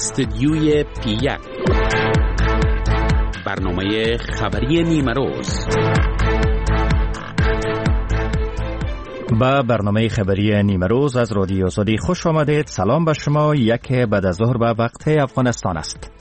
استدیوی پی1 برنامه خبری نیمروز. با برنامه خبری نیمروز از رادیو آزادی خوش آمدید. سلام به شما. یک بعد از ظهر به وقت افغانستان است.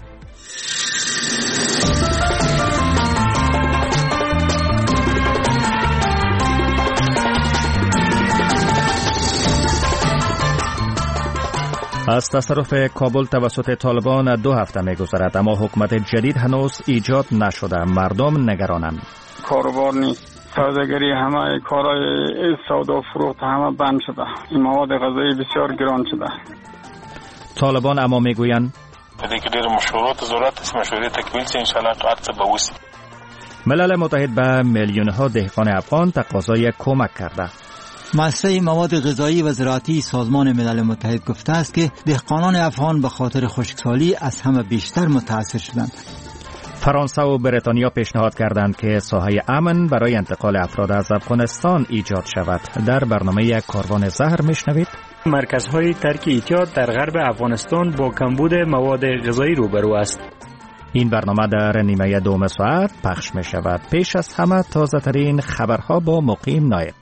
از تصرف کابل توسط طالبان 2 هفته می‌گذرد، اما حکومت جدید هنوز ایجاد نشده. مردم نگرانند. کاروبار نیست، سوداگری، همه کارهای سودا و فروخت همه بند شده. این مواد غذایی بسیار گران شده. طالبان اما میگویند دیگه دیر مشورات ضرورت است، مشوره تکمیل شه ان شاء الله قرض بوسی. ملل متحد به میلیون‌ها دهقان افغان تقاضای کمک کرده. مؤسسه مواد غذایی و زراعتی سازمان ملل متحد گفته است که دهقانان افغان به خاطر خشکسالی از همه بیشتر متاثر شدند. فرانسه و بریتانیا پیشنهاد کردند که ساحه امن برای انتقال افراد از افغانستان ایجاد شود. در برنامه کاروان زهر میشنوید. مرکزهای ترک اعتیاد در غرب افغانستان با کمبود مواد غذایی روبرو است. این برنامه در نیمه دوم ساعت پخش می شود. پیش از همه تازه ترین خبرها با مقیم نایب.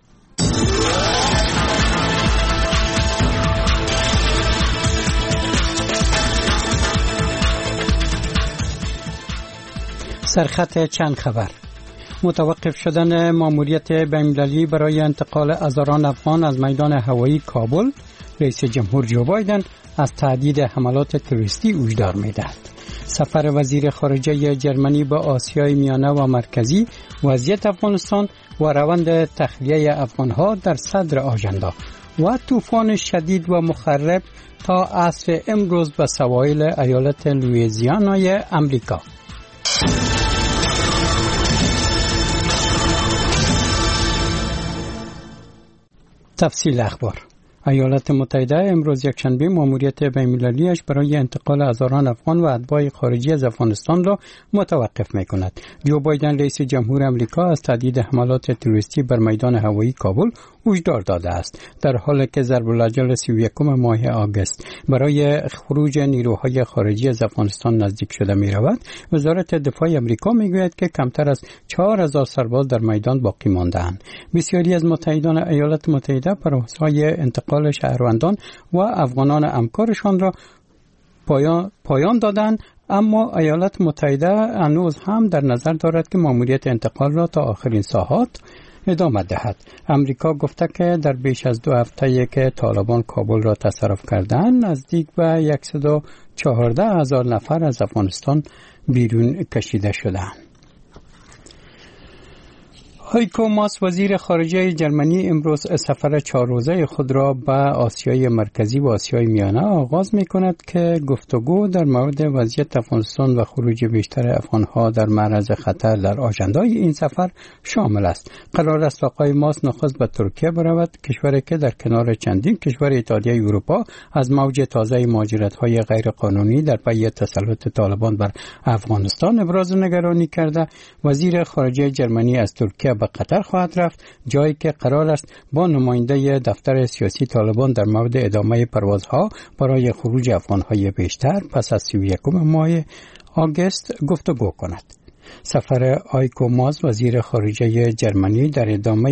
سرخط چند خبر. متوقف شدن ماموریت بین‌المللی برای انتقال هزاران افغان از میدان هوایی کابل. رئیس جمهور جو بایدن از تهدید حملات تروریستی هشدار می‌دهد. سفر وزیر خارجه جرمنی به آسیای میانه و مرکزی، وضعیت افغانستان و روند تخلیه افغان‌ها در صدر آژاندا و طوفان شدید و مخرب تا عصر امروز به سواحل ایالت لوئیزیانای آمریکا. تفصیل اخبار. ایالات متحده امروز یکشنبه ماموریت بین‌المللی‌اش برای انتقال هزاران افغان و اتباع خارجی از افغانستان را متوقف می‌کند. جو بایدن رئیس جمهور آمریکا از تهدید حملات تروریستی بر میدان هوایی کابل هشدار داده است، در حالی که ضرب الاجل 31 ماه آگوست برای خروج نیروهای خارجی از افغانستان نزدیک شده می‌رود. وزارت دفاع آمریکا می‌گوید که کمتر از 4000 سرباز در میدان باقی مانده‌اند. بسیاری از متحدان ایالات متحده پروازهای انتقال شهروندان و افغانان همکارشان را پایان دادند، اما ایالات متحده هنوز هم در نظر دارد که ماموریت انتقال را تا آخرین ساعات ادامه دهد. امریکا گفته که در بیش از 2 هفته که طالبان کابل را تصرف کردند، نزدیک به 114,000 نفر از افغانستان بیرون کشیده شدند. هایکو ماس وزیر خارجه جرمنی امروز سفر 4 روزه خود را به آسیای مرکزی و آسیای میانه آغاز می کند که گفتگو در مورد وضعیت افغانستان و خروج بیشتر افغانها در معرض خطر در آژندای این سفر شامل است. قرار است آقای ماس نخست به ترکیه برود، کشوری که در کنار چندین کشور اتحادیه اروپا از موج تازه مهاجرت‌های غیرقانونی در پی تسلط طالبان بر افغانستان ابراز نگرانی کرده. وزیر خارجه جرمنی از ترکیه به قطر خواهد رفت، جایی که قرار است با نماینده دفتر سیاسی طالبان در مورد ادامه پروازها برای خروج افغانهای بیشتر پس از 31 ماه آگوست گفتگو کند. سفر هایکو ماس وزیر خارجه جرمنی در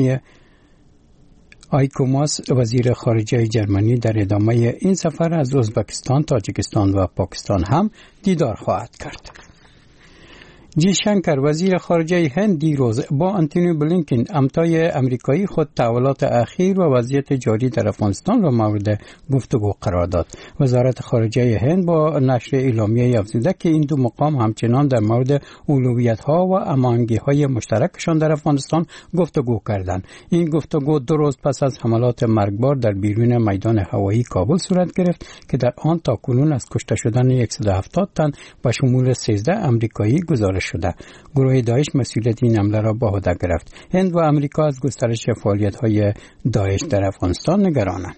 ادامه این سفر از ازبکستان، تاجیکستان و پاکستان هم دیدار خواهد کرد. جی شنکر وزیر خارجه هند دیروز با آنتونی بلینکن همتای امریکایی خود تحولات اخیر و وضعیت جاری در افغانستان را مورد گفتگو قرار داد. وزارت خارجه هند با نشر اعلامیه افزوده که این دو مقام همچنان در مورد اولویت‌ها و هماهنگی‌های مشترکشان در افغانستان گفتگو کردند. این گفتگو 2 روز پس از حملات مرگبار در بیرون میدان هوایی کابل صورت گرفت که در آن تاکنون از کشته شدن 170 تن به شمول 13 امریکایی گزارش شده. گروه داعش مسئولیت این حمله را به عهده گرفت. هند و امریکا از گسترش فعالیت‌های داعش در افغانستان نگرانند.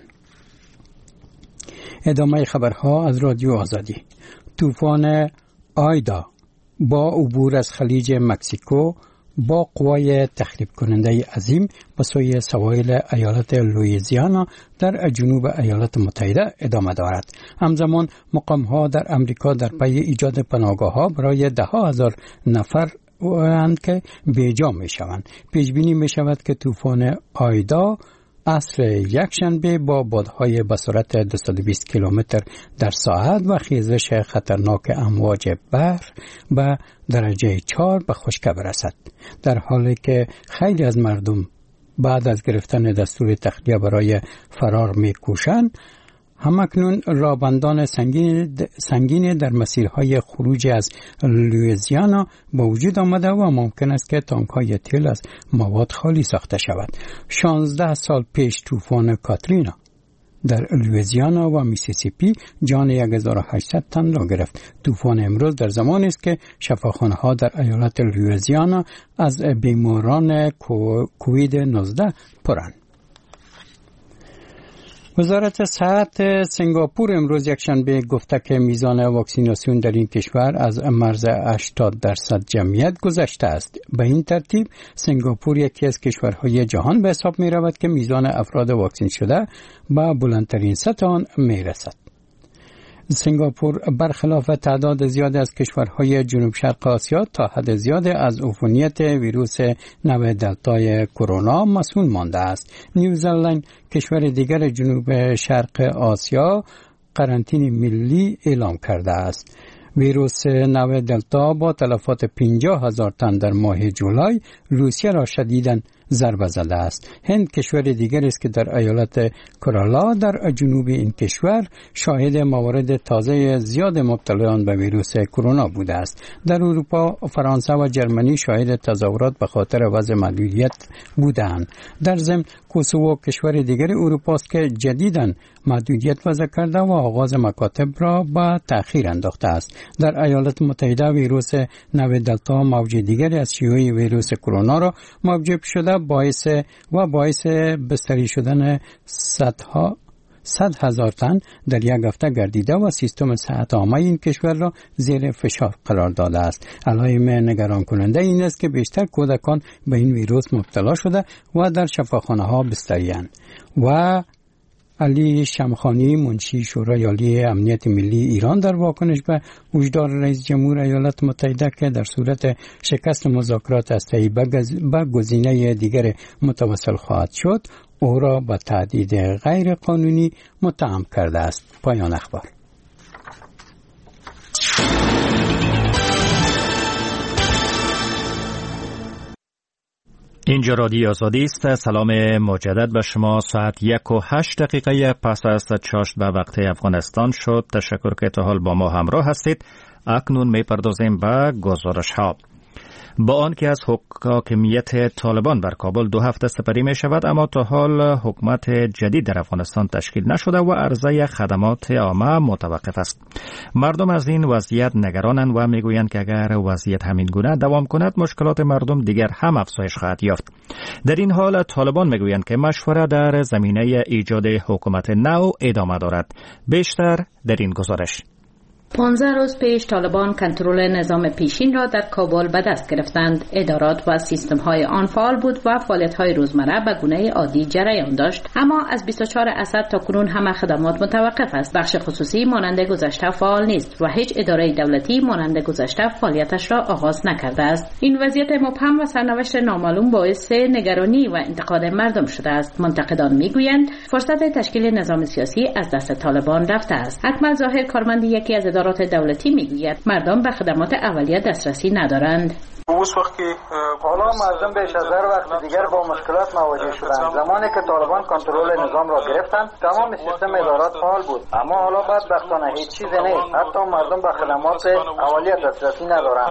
ادامه خبرها از رادیو آزادی. طوفان آیدا با عبور از خلیج مکزیکو با قوای تخریب کننده عظیم به سوی سواحل ایالت لوئیزیانا در جنوب ایالات متحده ادامه دارد. همزمان مقام‌ها در امریکا در پی ایجاد پناهگاه‌ها برای ده‌ها هزار نفر که بیجا می شوند. پیش بینی می شود که طوفان آیدا عصر یکشنبه با بادهای به سرعت 220 کیلومتر در ساعت و خیزش خطرناک امواج بحر به درجه 4 به خشکی برسد. در حالی که خیلی از مردم بعد از گرفتن دستور تخلیه برای فرار می کوشند، همکنون رابندان سنگین در مسیرهای خروج از لوئیزیانا با وجود آمده و ممکن است که تانک‌های تیل از مواد خالی ساخته شود. 16 سال پیش طوفان کاترینا در لوئیزیانا و میسیسیپی جان 1800 تن را گرفت. طوفان امروز در زمانی است که شفاخانه‌ها در ایالت لوئیزیانا از بیماران کووید 19 پرند. وزارت صحت سنگاپور امروز یکشنبه گفته که میزان واکسیناسیون در این کشور از مرز 80% جمعیت گذشته است. به این ترتیب سنگاپور یکی از کشورهای جهان به حساب می رود که میزان افراد واکسین شده به بلندترین سطح آن می رسد. سنگاپور برخلاف تعداد زیاد از کشورهای جنوب شرق آسیا تا حد زیاد از عفونیت ویروس نو دلتای کرونا مسئول مانده است. نیوزلند کشور دیگر جنوب شرق آسیا قرنطینه ملی اعلام کرده است. ویروس نو دلتا با تلفات 50,000 تن در ماه جولای روسیه را شدیداً ضربه زده است. هند کشور دیگر است که در ایالت کرالا در جنوب این کشور شاهد موارد تازه زیاد مبتلایان به ویروس کرونا بوده است. در اروپا فرانسه و جرمنی شاهد تظاهرات به خاطر وضع محدودیت بودند. در ضمن کوسوو کشور دیگر اروپا است که جدیداً محدودیت وضع کرده و آغاز مکاتب را به تأخیر انداخته است. در ایالات متحده ویروس نو دلتا موج دیگری از شیوع ویروس کرونا را موجب شده باعث بستری شدن 100,000 تن در یک هفته گردیده و سیستم صحت عامه این کشور را زیر فشار قرار داده است. علائم نگران کننده این است که بیشتر کودکان به این ویروس مبتلا شده و در شفاخانه ها بستری‌اند. و علی شمخانی منشی شورای عالی امنیت ملی ایران در واکنش به هشدار رئیس جمهور ایالات متحده که در صورت شکست مذاکرات هسته‌ای به گزینه دیگر متوسل خواهد شد، او را به تهدید غیر قانونی متهم کرده است. پایان اخبار. اینجا رادیو آزادی است. سلام مجدد به شما. ساعت 1:08 پس از چاشت به وقت افغانستان شد. تشکر که تا حال با ما همراه هستید. اکنون میپردازیم به گزارش ها. با آن که از حاکمیت طالبان بر کابل 2 هفته سپری می شود، اما تا حال حکومت جدید در افغانستان تشکیل نشده و عرضه خدمات عامه متوقف است. مردم از این وضعیت نگرانند و میگویند که اگر وضعیت همین گونه دوام کند مشکلات مردم دیگر هم افزایش خواهد یافت. در این حال طالبان میگویند که مشوره در زمینه ایجاد حکومت نو ادامه دارد. بیشتر در این گزارش. 15 روز پیش طالبان کنترل نظام پیشین را در کابل به دست گرفتند. ادارات و سیستم‌های آن فعال بود و فعالیت‌های روزمره به گونه عادی جریان داشت. اما از 24 اسد تا کنون همه خدمات متوقف است. بخش خصوصی مانند گذشته فعال نیست و هیچ اداره دولتی مانند گذشته فعالیتش را آغاز نکرده است. این وضعیت مبهم و سرنوشت نامعلوم باعث نگرانی و انتقاد مردم شده است. منتقدان میگویند فرصت تشکیل نظام سیاسی از دست طالبان رفته است. اکمل ظاهر کارمند یکی از ادارات دولتی میگوید مردم به خدمات اولیه دسترسی ندارند. حالا مردم بیش از هر وقت دیگر با مشکلات مواجه شدند. زمانی که طالبان کنترل نظام را گرفتند تمام سیستم ادارات فعال بود، اما حالا بدبختانه هیچ چیزی نیست. حتی مردم به خدمات اولیه دسترسی ندارند.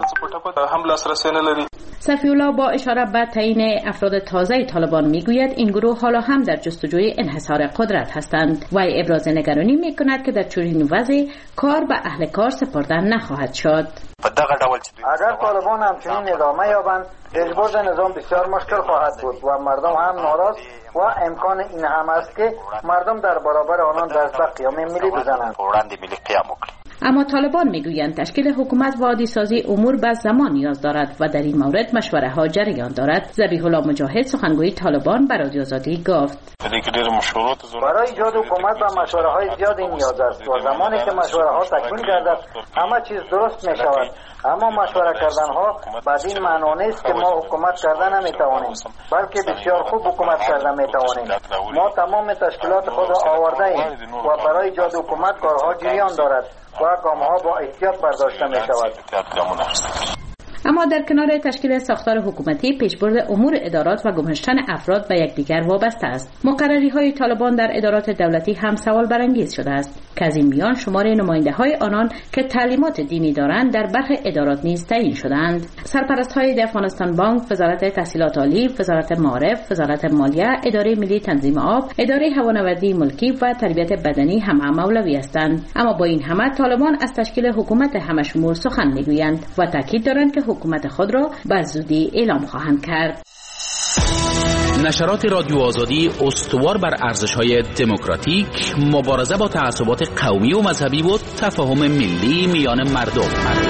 صفی‌الله با اشاره به تعیین افراد تازه طالبان میگوید این گروه حالا هم در جستجوی انحصار قدرت هستند و ابراز نگرانی میکند که در چنین وضعی کار به اهل کار سپرده نخواهد شد. اگر طالبان همچنین ادامه یابند پیشبرد نظام بسیار مشکل خواهد بود و مردم هم ناراض و امکان این هم است که مردم در برابر آنان دست به قیام ملی بزنند. اما طالبان میگویند تشکیل حکومت و عادی سازی امور به زمان نیاز دارد و در این مورد مشوره ها جریان دارد. ذبیح الله مجاهد سخنگوی طالبان به رادیو آزادی گفت: برای ایجاد حکومت و مشوره های زیادی نیاز است و زمانی که مشوره ها تکمیل گردد همه چیز درست می شود. اما مشوره کردن ها بدین معنا نیست که ما حکومت کردن نمی توانیم، بلکه بسیار خوب حکومت کردن می توانیم. ما تمام تشکیلات خود را آورده ایم و برای ایجاد حکومت کارها جریان دارد و گام‌ها با احتیاط برداشته می شود. اما در کنار تشکیل ساختار حکومتی، پیشبرد امور ادارات و گماشتن افراد به یکدیگر وابسته است. مقرری‌های طالبان در ادارات دولتی هم سوال برانگیز شده است که از این میان شمار نماینده‌های آنان که تعلیمات دینی دارند در برخی ادارات نیز تعیین شدند. سرپرست‌های افغانستان بانک، وزارت تحصیلات عالی، وزارت معارف، وزارت مالیه، اداره ملی تنظیم آب، اداره هوانوردی ملکی و تربیت بدنی همه مولوی هستند. اما با این همه طالبان از تشکیل حکومت همشمول سخن می‌گویند و تاکید دارند که حکومت خود را به زودی اعلام خواهند کرد. نشرات رادیو آزادی استوار بر ارزش‌های دموکراتیک، مبارزه با تعصبات قومی و مذهبی و تفاهم ملی میان مردم.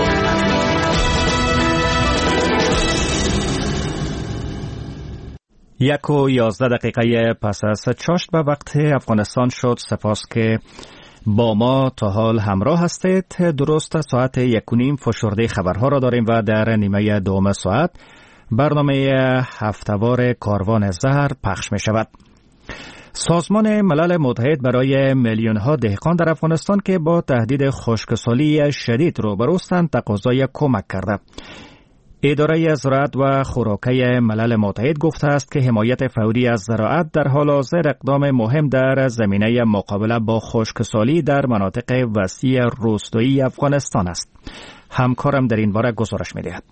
1:11 پس از چاشت به وقت افغانستان شد. سپاس که با ما تا حال همراه هستید. درست ساعت 1:30 فشرده خبرها را داریم و در نیمه دوم ساعت برنامه هفتهوار کاروان زهر پخش می شود. سازمان ملل متحد برای میلیون‌ها دهقان در افغانستان که با تهدید خشکسالی شدید روبروستند تقاضای کمک کرده. اداره زراعت و خوراکی ملل متحد گفته است که حمایت فوری از زراعت در حال حاضر اقدام مهم در زمینه مقابله با خشکسالی در مناطق وسیع روستایی افغانستان است. همکارم در این باره گزارش می‌دهد.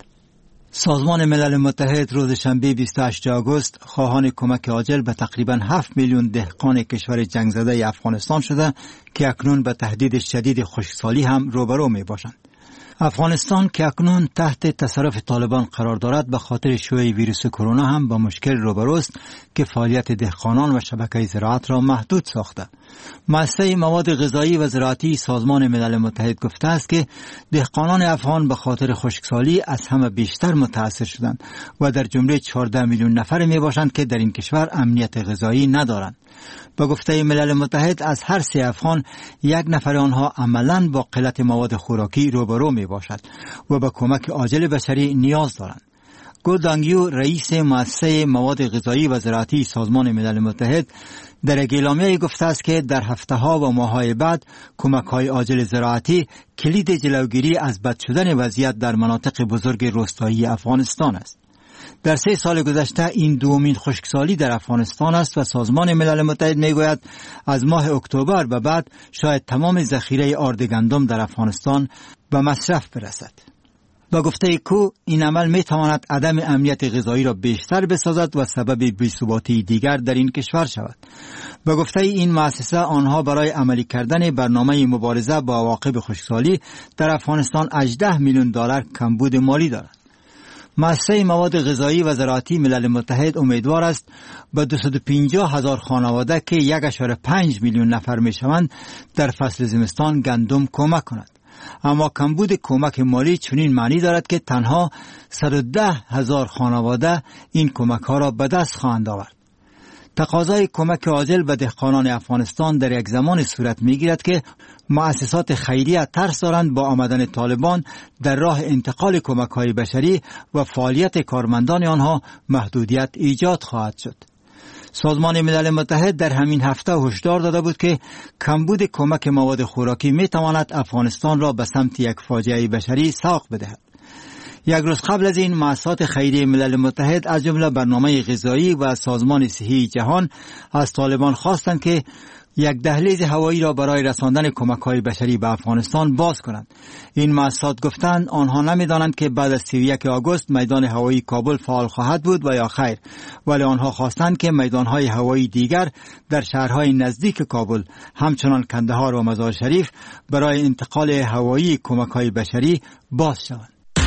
سازمان ملل متحد روز شنبه 28 آگوست خواهان کمک عاجل به تقریباً 7 میلیون دهقان کشور جنگ زده افغانستان شده که اکنون به تهدید شدید خشکسالی هم روبرو می‌باشند. افغانستان که اکنون تحت تصرف طالبان قرار دارد به خاطر شیوع ویروس کرونا هم با مشکل روبروست که فعالیت دهقانان و شبکه زراعت را محدود ساخته. مؤسسه مواد غذایی و زراعتی سازمان ملل متحد گفته است که دهقانان افغان به خاطر خشکسالی از همه بیشتر متاثر شدند و در جمله 14 میلیون نفر می باشند که در این کشور امنیت غذایی ندارند. با گفته ملل متحد از هر 3 افغان 1 نفر آنها عملاً با قلت مواد خوراکی روبرو می باشد و به کمک عاجل بشری نیاز دارند. گو دانگیو رئیس مؤسسه مواد غذایی و زراعتی سازمان ملل متحد در اعلامیه گفته است که در هفته‌ها و ماه‌های بعد کمک‌های عاجل زراعتی کلید جلوگیری از بد شدن وضعیت در مناطق بزرگ روستایی افغانستان است. در 3 سال گذشته این دومین خشکسالی در افغانستان است و سازمان ملل متحد میگوید از ماه اکتبر به بعد شاید تمام ذخیره آرد گندم در افغانستان به مصرف برسد. با گفته کو این عمل میتواند عدم امنیت غذایی را بیشتر بسازد و سبب بی‌ثباتی دیگر در این کشور شود. با گفته این مؤسسه آنها برای عملی کردن برنامه مبارزه با عواقب خشکسالی در افغانستان 18 میلیون دلار کمبود مالی دارد. مؤسسه مواد غذایی و زراعتی ملل متحد امیدوار است به 250,000 خانواده که 1.5 میلیون نفر میشوند در فصل زمستان گندم کمک کند. اما کمبود کمک مالی چنین معنی دارد که تنها 110,000 خانواده این کمک ها را به دست خواهند آورد. تقاضای کمک عاجل به دهقانان افغانستان در یک زمان صورت میگیرد که مؤسسات خیریه ترس دارند با آمدن طالبان در راه انتقال کمک‌های بشری و فعالیت کارمندان آنها محدودیت ایجاد خواهد شد. سازمان ملل متحد در همین هفته هشدار داده بود که کمبود کمک مواد خوراکی میتواند افغانستان را به سمت یک فاجعه بشری ساق بدهد. 1 روز قبل از این مؤسسات خیریه ملل متحد از جمله برنامه غذایی و سازمان صحی جهان از طالبان خواستند که یک دهلیز هوایی را برای رساندن کمک‌های بشری به افغانستان باز کنند. این مؤسسات گفتند آنها نمی‌دانند که بعد از 31 آگوست میدان هوایی کابل فعال خواهد بود و یا خیر، ولی آنها خواستند که میدان‌های هوایی دیگر در شهرهای نزدیک کابل همچنان کندهار و مزار شریف برای انتقال هوایی کمک‌های بشری باز شوند.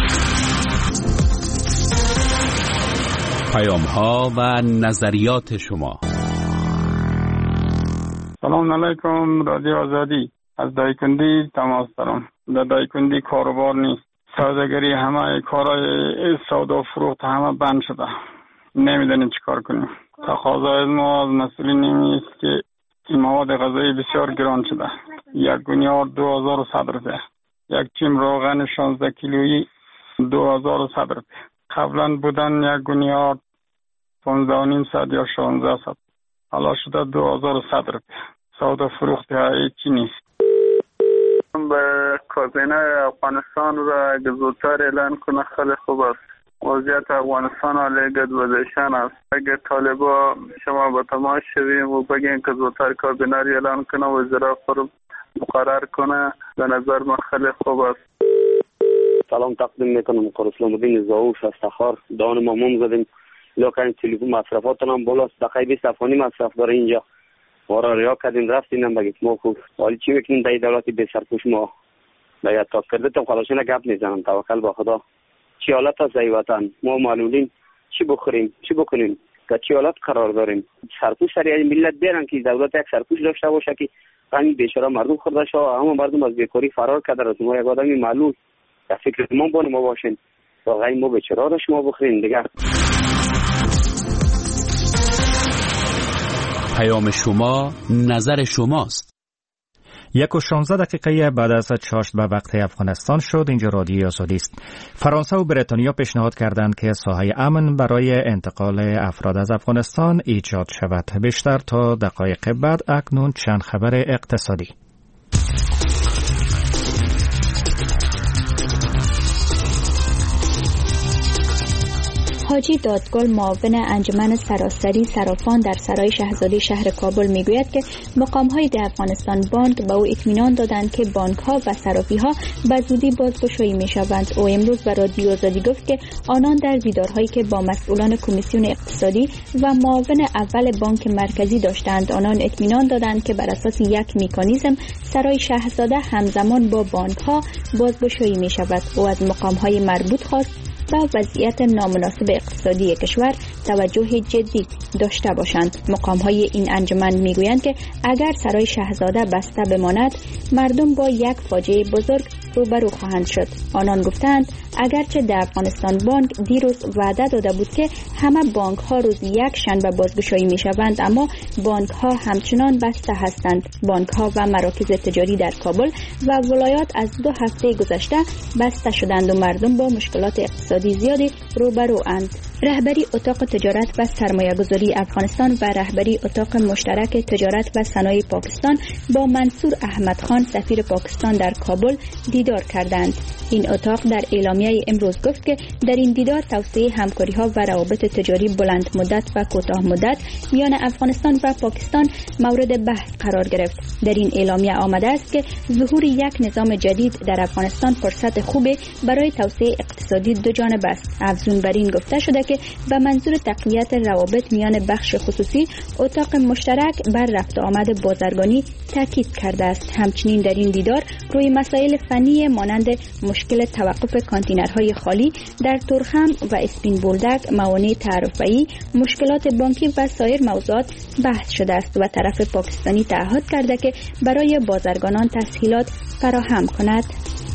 پیام‌ها و نظریات شما. سلام علیکم رادیو آزادی. از دایکندی تماس دارم. در دایکندی کاروبار نیست. سوداگری همه کارهای سودا فروخت همه بند شده. نمیدونیم چی کار کنیم. تقاضای ما از مسئولین این است که این مواد غذایی بسیار گران شده. یک گونیار 2100 روپیه. یک چیم روغن 16 کیلویی 2100 روپیه. قبلا بودن یک گونیار 15,500 یا 1600. حالا شده 2100 روپیه. سودا فروخت هیچی نیست. به کابینه افغانستان را اگه زودتر اعلان کنه خیلی خوب است. وضعیت افغانستان علیه گدوزشان است. اگه طالبا شما با تماس شویم و بگین که زودتر کابینه را اعلان کنه و وزرا رو مقرر کنه، به نظر من خیلی خوب است. سلام تقدیم میکنم. قرسلام الدین زاوش از تخار. دان مامون زدیم لکن تلفن مصرفاتون هم بالاست. دقیقه 20 افغانی مصرف داره اینجا. ما را ریا کردیم رفتیم هم بگید ما خوب حالی چی بکنیم در دولتی به سرپوش ما باید تا کرده تا خلاشین گپ نیزنم. توکل با خدا. چی حالت هست ای وطن؟ ما معلولین چی بخوریم چی بکنیم که چی حالت قرار داریم؟ سرپوش سریع ملت بیارن که دولت یک سرپوش داشته باشه که همین بیچاره مردم خورده شو. اما مردم از بیکاری فرار کرده است. ما یک آدمی معلول در فکر ما بانه ما باشین واقعا ما بیچاره را شما بخوریم دیگه. پیام شما نظر شماست. 1:16 بعد از چاشت به وقت افغانستان شد. اینجا رادیوی آزادی است. فرانسه و بریتانیا پیشنهاد کردند که ساحه امن برای انتقال افراد از افغانستان ایجاد شود. بیشتر تا دقایق بعد. اکنون چند خبر اقتصادی. حاجی دادگل معاون انجمن سراسری صرافان در سرای شاهزاده شهر کابل میگوید که مقام‌های ده افغانستان بانک به او اطمینان دادند که بانک‌ها و صرافی‌ها به زودی بازگشایی می‌شوند. او امروز به رادیو آزادی گفت که آنان در دیدارهایی که با مسئولان کمیسیون اقتصادی و معاون اول بانک مرکزی داشتند، آنان اطمینان دادند که بر اساس یک مکانیزم سرای شاهزاده همزمان با بانک‌ها بازگشایی می‌شود. او از مقام‌های مربوط خواست با وضعیت نامناسب اقتصادی کشور توجه جدی داشته باشند. مقام‌های این انجمن میگویند که اگر سرای شاهزاده بسته بماند، مردم با یک فاجعه بزرگ روبرو خواهند شد. آنان گفتند اگرچه در افغانستان بانک دیروز وعده داده بود که همه بانک‌ها روز یک شنبه بازگشایی می‌شوند، اما بانک‌ها همچنان بسته هستند. بانک‌ها و مراکز تجاری در کابل و ولایات از 2 هفته گذشته بسته شدند و مردم با مشکلات اقتصادی زیادی روبرو اند. رهبری اتاق تجارت و سرمایه‌گذاری افغانستان و رهبری اتاق مشترک تجارت و صنایع پاکستان با منصور احمد خان سفیر پاکستان در کابل دیدار کردند. این اتاق در اعلامیه امروز گفت که در این دیدار توسعه همکاری‌ها و روابط تجاری بلند مدت و کوتاه مدت میان افغانستان و پاکستان مورد بحث قرار گرفت. در این اعلامیه آمده است که ظهور یک نظام جدید در افغانستان فرصت خوبی برای توسعه اقتصادی دو جانبه است. افزون بر این گفته شده که به منظور تقویت روابط میان بخش خصوصی، اتاق مشترک بر رفت آمد بازرگانی تاکید کرده است. همچنین در این دیدار روی مسائل فنی مانند مشکل توقف کانتینرهای خالی در تورخم و اسپین بولدک، موانع تعرفه‌ای، مشکلات بانکی و سایر موضوعات بحث شده است و طرف پاکستانی تعهد کرده که برای بازرگانان تسهیلات فراهم کند.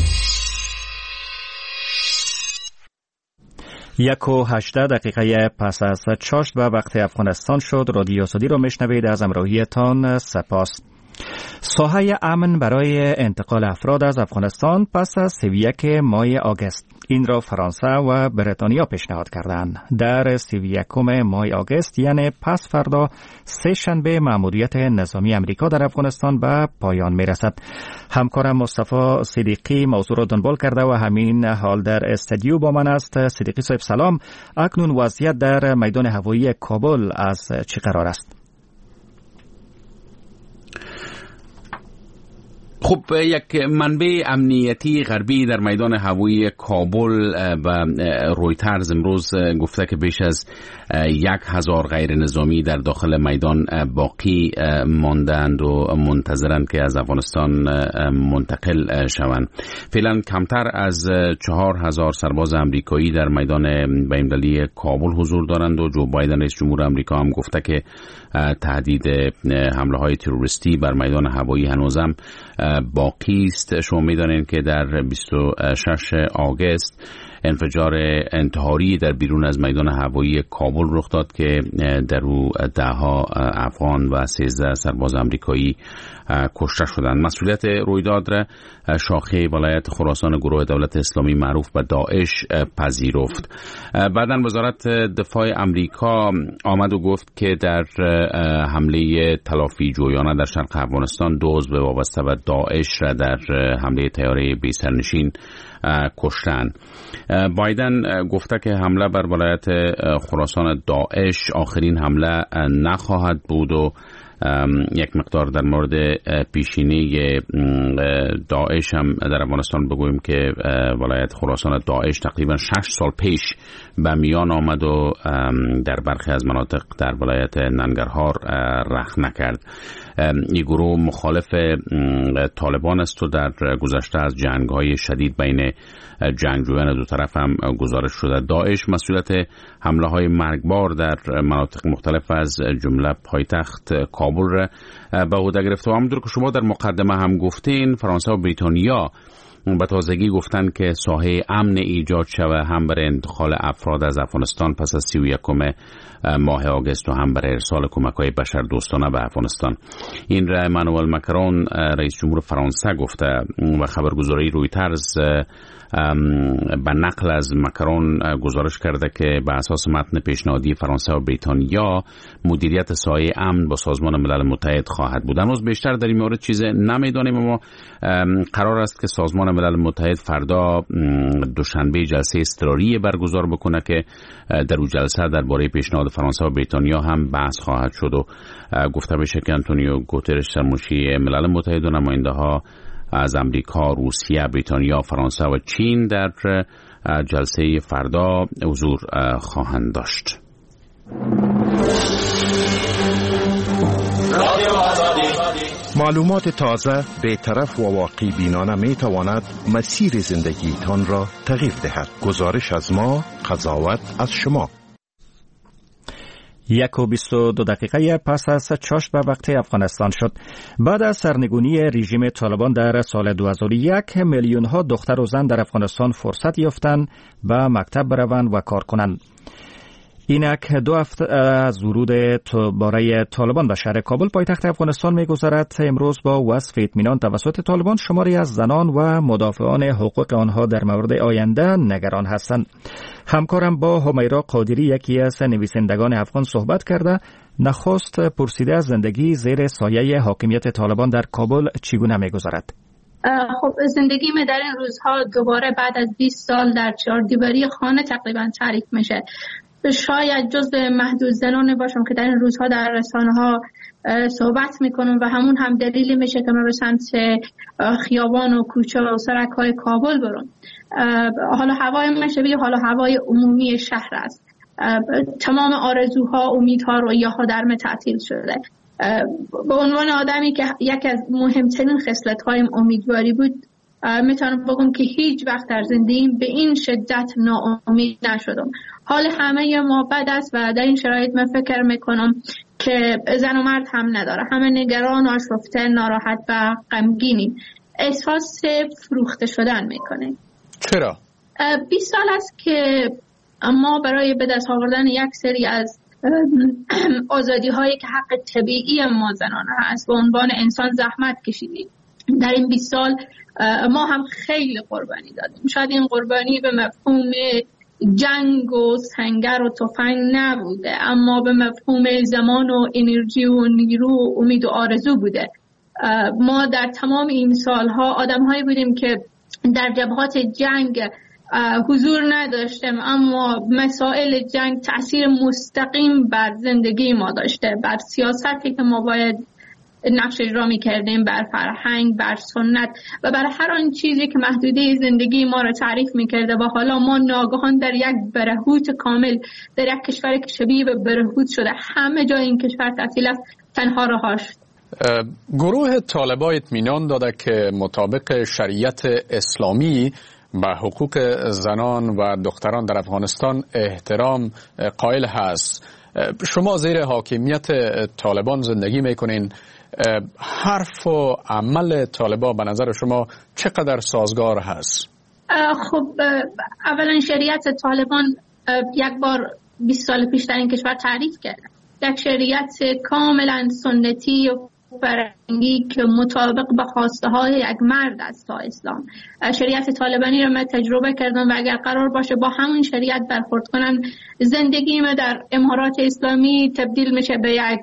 1:18 پس از چاشت به وقت افغانستان شد. رادیو آزادی را میشنوید. از همراهیتان سپاس. ساحه امن برای انتقال افراد از افغانستان پس از 31 ماه آگوست. این را فرانسه و بریتانیا پیشنهاد کردند. در 31 ماه آگوست یعنی پس فردا سه شنبه مأموریت نظامی امریکا در افغانستان به پایان میرسد. همکارم مصطفی صدیقی موضوع را دنبال کرده و همین حال در استودیو با من است. صدیقی صاحب سلام. اکنون وضعیت در میدان هوایی کابل از چه قرار است؟ خب، یک منبع امنیتی غربی در میدان هوایی کابل و رویترز امروز گفته که بیش از 1000 غیر نظامی در داخل میدان باقی ماندند و منتظرند که از افغانستان منتقل شوند. فعلا کمتر از 4000 سرباز امریکایی در میدان بین‌المللی کابل حضور دارند و جو بایدن رئیس جمهور امریکا هم گفته که تهدید حمله های تروریستی بر میدان هوایی هنوزم باقی است. شما می‌دانید که در 26 آگوست انفجار انتحاری در بیرون از میدان هوایی کابل رخ داد که در او 10 افغان و 13 سرباز آمریکایی کشته شدند. مسئولیت رویداد را شاخه ولایت خراسان گروه دولت اسلامی معروف به داعش پذیرفت. بعداً وزارت دفاع آمریکا آمد و گفت که در حمله تلافی جویانه در شرق افغانستان 2 عضو وابسته به داعش را در حمله طیاره بی سرنشین کشتند. بایدن گفته که حمله بر ولایت خراسان داعش آخرین حمله نخواهد بود و یک مقدار در مورد پیشینی داعش هم در افغانستان بگویم که ولایت خراسان داعش تقریبا 6 سال پیش به میان آمد و در برخی از مناطق در ولایت ننگرهار رخنه کرد. این گروه مخالف طالبان است و در گذشته از جنگ‌های شدید بین جنگجویان دو طرف هم گزارش شده. داعش مسئولیت حمله‌های مرگبار در مناطق مختلف از جمله پایتخت کابل را به عهده گرفته و همونطور که شما در مقدمه هم گفتین فرانسه و بریتانیا به تازگی گفتن که ساحه امن ایجاد شود هم برای انتقال افراد از افغانستان پس از 31 ماه آگوست و هم برای ارسال کمک‌های بشردوستانه به افغانستان. این را امانوئل مکرون رئیس جمهور فرانسه گفته و خبرگزاری رویترز به نقل از مکرون گزارش کرده که به اساس متن پیشنهادی فرانسه و بریتانیا مدیریت سایه امن با سازمان ملل متحد خواهد بود. هنوز بیشتر در این مورد چیز نمیدانیم اما قرار است که سازمان ملل متحد فردا دوشنبه جلسه اضطراری برگزار بکنه که در اون جلسه درباره پیشنهاد فرانسه و بریتانیا هم بحث خواهد شد و گفته بشه که آنتونیو گوترش سرمنشی ملل متحد و نماینده ها از امریکا، روسیه، بریتانیا، فرانسه و چین در جلسه فردا حضور خواهند داشت. معلومات تازه، بی‌طرف و واقعی بینانه می تواند مسیر زندگی تان را تغییر دهد. گزارش از ما، قضاوت از شما. 1:22 پس از چاشت به وقت افغانستان شد. بعد از سرنگونی رژیم طالبان در سال 2001 میلیون ها دختر و زن در افغانستان فرصت یافتند به مکتب بروند و کار کنند. اینک 2 هفته از ورود برای طالبان به شهر کابل پایتخت افغانستان می‌گذرد. امروز با وصف اطمینان توسط طالبان شماری از زنان و مدافعان حقوق آنها در مورد آینده نگران هستند. همکارم با همیرا قادری یکی از نویسندگان افغان صحبت کرده. نخست پرسیده از زندگی زیر سایه حاکمیت طالبان در کابل چگونه می‌گذرد. خب زندگی من در این روزها دوباره بعد از 20 سال در 4 دیواری خانه تقریبا تعریف میشه. شاید جزو محدود زنانی باشم که در این روزها در رسانه‌ها صحبت میکنم و همون هم دلیلی میشه که من به سمت خیابان و کوچه و سرک‌های کابل برم. حالا هوای من شبیه حالا هوای عمومی شهر است. تمام آرزوها، امیدها، رویاها در من تعطیل شده. به عنوان آدمی که یکی از مهمترین خصلت‌هایم امیدواری بود، میتونم بگم که هیچ وقت در زندگیم به این شدت ناامید نشدم. حال همه ما بد است و در این شرایط من فکر میکنم که زن و مرد هم نداره. همه نگران و آشفته، ناراحت و غمگینیم. احساس فروخته شدن میکنیم. چرا؟ 20 سال است که ما برای به دست آوردن یک سری از آزادی هایی که حق طبیعی ما زنانه هست به عنوان انسان زحمت کشیدیم. در این 20 سال ما هم خیلی قربانی دادیم. شاید این قربانی به مفهوم جنگ و سنگر و تفنگ نبوده، اما به مفهوم زمان و انرژی و نیرو و امید و آرزو بوده. ما در تمام این سالها آدم‌هایی بودیم که در جبهات جنگ حضور نداشتیم، اما مسائل جنگ تأثیر مستقیم بر زندگی ما داشته، بر سیاستی که ما باید نقش اجرا می‌کردیم، بر فرهنگ، بر سنت و بر هر آن چیزی که محدوده زندگی ما را تعریف می‌کرده. و حالا ما ناگهان در یک برهوت کامل، در یک کشور که شبیه به برهوت شده، همه جای این کشور تعطیل است، تنها رها شد. گروه طالبان اطمینان داده که مطابق شریعت اسلامی به حقوق زنان و دختران در افغانستان احترام قائل هست. شما زیر حاکمیت طالبان زندگی میکنین. حرف و عمل طالبان به نظر شما چقدر سازگار هست؟ خب اولا شریعت طالبان یک بار 20 سال پیش در این کشور تعریف کرد. یک شریعت کاملا سنتی و فرنگی که مطابق به خواسته های یک مرد است تا اسلام. شریعت طالبانی را من تجربه کردم و اگر قرار باشه با همون شریعت برخورد کنم، زندگی من در امارات اسلامی تبدیل میشه به یک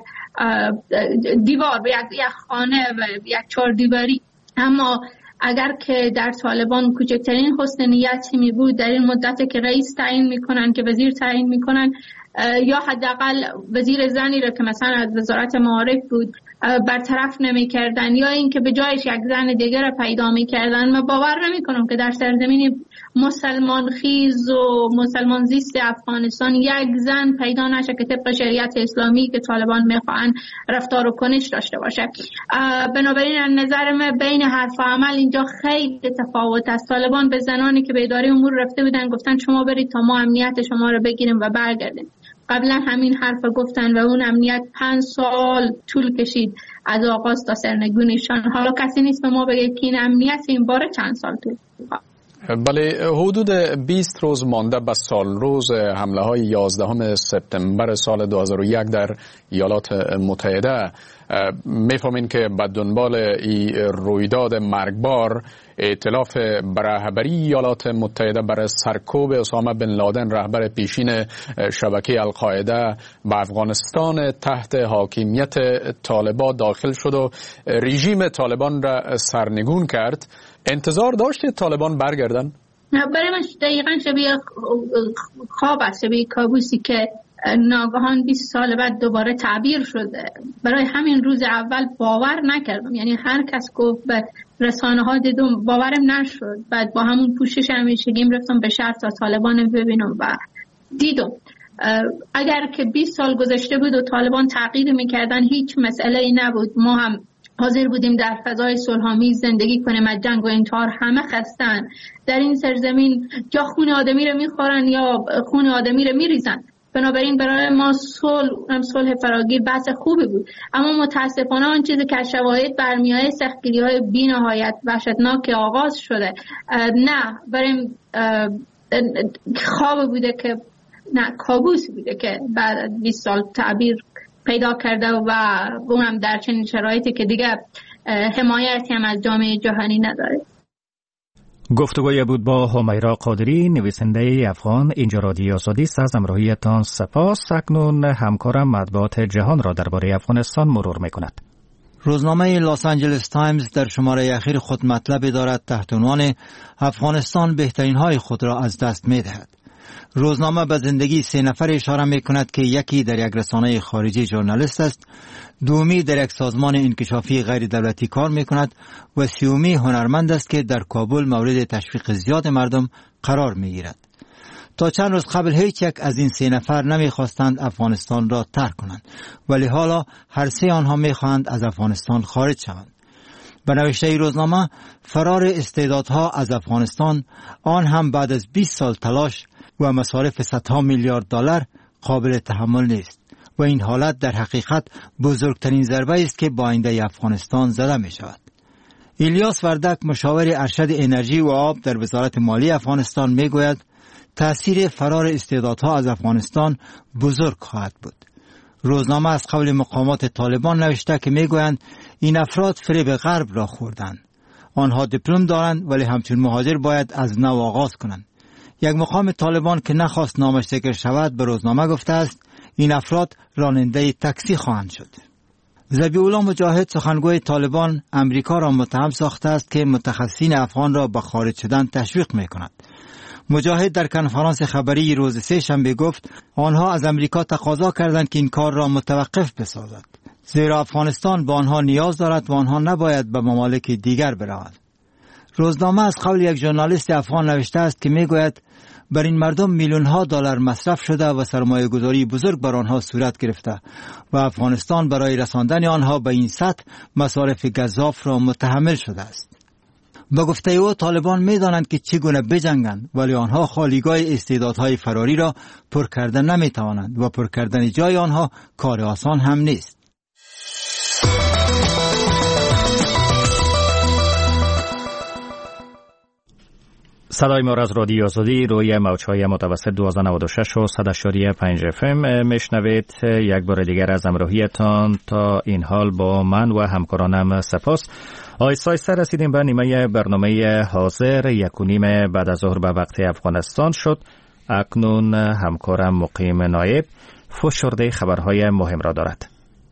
دیوار، به یک خانه و یک چهار دیواری. اما اگر که در طالبان کوچکترین حسن نیتی می بود در این مدت که رئیس تعیین میکنن، که وزیر تعیین میکنن، یا حداقل وزیر زنی را که مثلا از وزارت معارف بود برطرف نمی‌کردن، یا اینکه به جایش یک زن دیگر را پیدا می‌کردن، من باور نمی‌کنم که در سرزمین مسلمان خیز و مسلمان زیست افغانستان یک زن پیدا نشه که طبق شریعت اسلامی که طالبان می‌خواهند رفتار و کنش داشته باشه. بنابراین نظر من بین حرف و عمل اینجا خیلی تفاوت است. طالبان به زنانی که به اداره امور رفته بودن گفتن شما برید تا ما امنیت شما رو بگیریم و برگردیم. قبلا همین حرف گفتن و اون امنیت 5 سال طول کشید از آغاز تا سرنگونیشان. حالا کسی نیست به ما بگه که این امنیت این باره چند سال طول کشید. بله، حدود 20 روز مانده به سال روز حمله های 11 سپتامبر سال 2001 در ایالات متحده، میفهمین که به دنبال این رویداد مرگبار ائتلاف رهبری ایالات متحده برای سرکوب اسامه بن لادن، رهبر پیشین شبکه القاعده، به افغانستان تحت حاکمیت طالبان داخل شد و رژیم طالبان را سرنگون کرد. انتظار داشتید طالبان برگردن؟ برای من دقیقا شبیه خواب است، شبیه کابوسی که ناگهان 20 سال بعد دوباره تعبیر شده. برای همین روز اول باور نکردم، یعنی هر کس گفت به رسانه ها دیدم باورم نشد. بعد با همون پوشش همیشگیم رفتم به شهر تا طالبان ببینم و دیدم اگر که 20 سال گذشته بود و طالبان تغییر میکردن هیچ مسئله ای نبود. ما هم حاضر بودیم در فضای صلح‌آمیز زندگی کنیم. از جنگ و انتحار همه خستن. در این سرزمین یا خون آدمی رو میخورن یا خون آدمی رو میریزن. بنابراین برای ما صلح فراگیر بحث خوبی بود. اما متاسفانه آن چیزی که از شواهد برمی‌آید سختگیری‌های بی‌نهایت وحشتناک آغاز شده. نه برای خواب بوده که نه کابوس بوده که بعد از 20 سال تعبیر پیدا کرده و اونم در چنین شرایطی که دیگه حمایتی هم از جامعه جهانی نداره. گفتگوی بود با همیرا قادری، نویسنده افغان. اینجا رادیو آزادی است. از همراهیتان سپاس. اکنون همکارم مطبوعات جهان را درباره افغانستان مرور می‌کند. روزنامه لاس آنجلس تایمز در شماره اخیر خود مطلبی دارد تحت عنوان افغانستان بهترین های خود را از دست می‌دهد. روزنامه به زندگی 3 نفر اشاره می کند که یکی در یک رسانه خارجی ژورنالیست است، دومی در یک سازمان انکشافی غیر دولتی کار می کند و سومی هنرمند است که در کابل مورد تشویق زیاد مردم قرار می گیرد. تا چند روز قبل هیچ یک از این 3 نفر نمی خواستند افغانستان را ترک کنند، ولی حالا هر 3 آنها می خواهند از افغانستان خارج شوند. به نوشته روزنامه، فرار استعدادها از افغانستان، آن هم بعد از 20 سال تلاش و مصارف صدها میلیارد دلار، قابل تحمل نیست و این حالت در حقیقت بزرگترین ضربه است که با آینده افغانستان زده می شود. الیاس وردک، مشاور ارشد انرژی و آب در وزارت مالی افغانستان، می گوید تأثیر فرار استعدادها از افغانستان بزرگ خواهد بود. روزنامه از قول مقامات طالبان نوشته که می گویند این افراد فریب غرب را خوردند. آنها دیپلم دارند ولی همچون مهاجر باید از نو آغاز کنند. یک مقام طالبان که نخواست نامش ذکر شود به روزنامه گفته است این افراد راننده تاکسی خواهند شد. ذبیح‌الله مجاهد، سخنگوی طالبان، امریکا را متهم ساخته است که متخصصین افغان را به خارج شدن تشویق می کند. مجاهد در کنفرانس خبری روز 3 شنبه گفت آنها از امریکا تقاضا کردند که این کار را متوقف بسازد، زیرا افغانستان به آنها نیاز دارد و آنها نباید به ممالک دیگر بروند. روزنامه از قول یک ژورنالیست افغان نوشته است که میگوید بر این مردم میلیون‌ها دلار مصرف شده و سرمایه‌گذاری بزرگ بر آنها صورت گرفته و افغانستان برای رساندن آنها به این سطح مصارف گزاف را متحمل شده است. با گفته او طالبان می‌دانند که چگونه بجنگند، ولی آنها خالیگاه استعدادهای فراری را پر کردن نمی‌توانند و پر کردن جای آنها کار آسان هم نیست. صدای ما از رادیو آزادی روی موج‌های متوسط 1296 و 100.5 FM میشنوید. یک بار دیگر از همراهیتان تا این حال با من و همکارانم سپاس. آیسته رسیدیم به نیمه برنامه حاضر 1:30 بعد از ظهر به وقت افغانستان شد. اکنون همکارم مقیم نایب فشرده خبرهای مهم را دارد.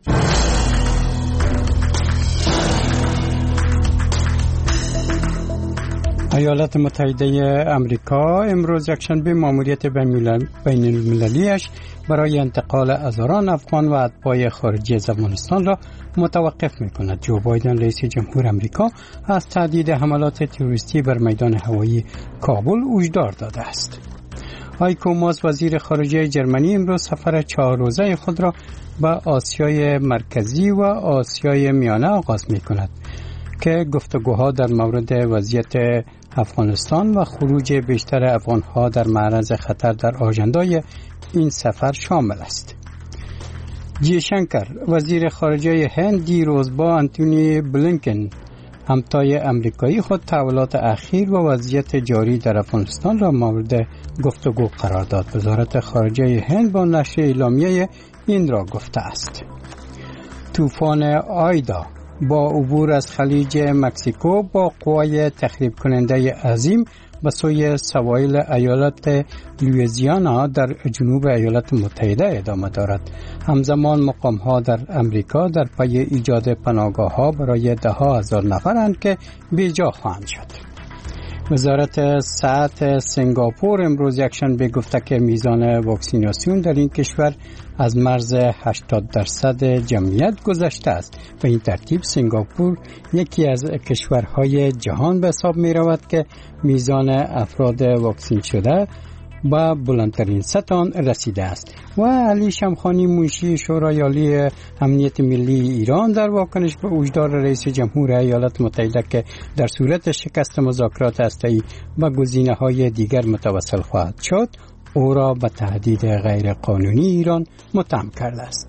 ایالات متحده امریکا امروز یکشنبه ماموریت بین المللیش برای انتقال هزاران افغان و اتباع خارجی از افغانستان را متوقف می‌کند. جو بایدن رئیس جمهور امریکا از تهدید حملات تروریستی بر میدان هوایی کابل هشدار داده است. هایکو ماس وزیر خارجه جرمنی امروز سفر 4 روزه خود را به آسیای مرکزی و آسیای میانه آغاز می‌کند که گفتگوها در مورد وضعیت افغانستان و خروج بیشتر افغانها در معرض خطر در آژندای این سفر شامل است. جی شنکر وزیر خارجه هند دیروز با آنتونی بلینکن همتای امریکایی خود تحولات اخیر و وضعیت جاری در افغانستان را مورد گفتگو قرار داد. وزارت خارجه هند با نشر اعلامیه این را گفته است. طوفان آیدا با عبور از خلیج مکزیکو با قوای تخریب کننده عظیم به سوی سواحل ایالت لوئیزیانا در جنوب ایالات متحده ادامه دارد. همزمان مقام‌ها در امریکا در پی ایجاد پناهگاه‌ها برای 10,000 نفرند که بیجا خواهند شد. وزارت صحت سنگاپور امروز یکشنبه گفته که میزان واکسیناسیون در این کشور از مرز 80% جمعیت گذشته است. به این ترتیب سنگاپور یکی از کشورهای جهان به حساب می رود که میزان افراد واکسین شده با بلندترین سطح رسیده است. و علی شمخانی منشی شورای عالی امنیت ملی ایران در واکنش به هشدار رئیس جمهور ایالات متحده که در صورت شکست مذاکرات هسته‌ای به گزینه‌های دیگر متوسل خواهد شد، او را به تهدید غیر قانونی ایران متهم کرده است.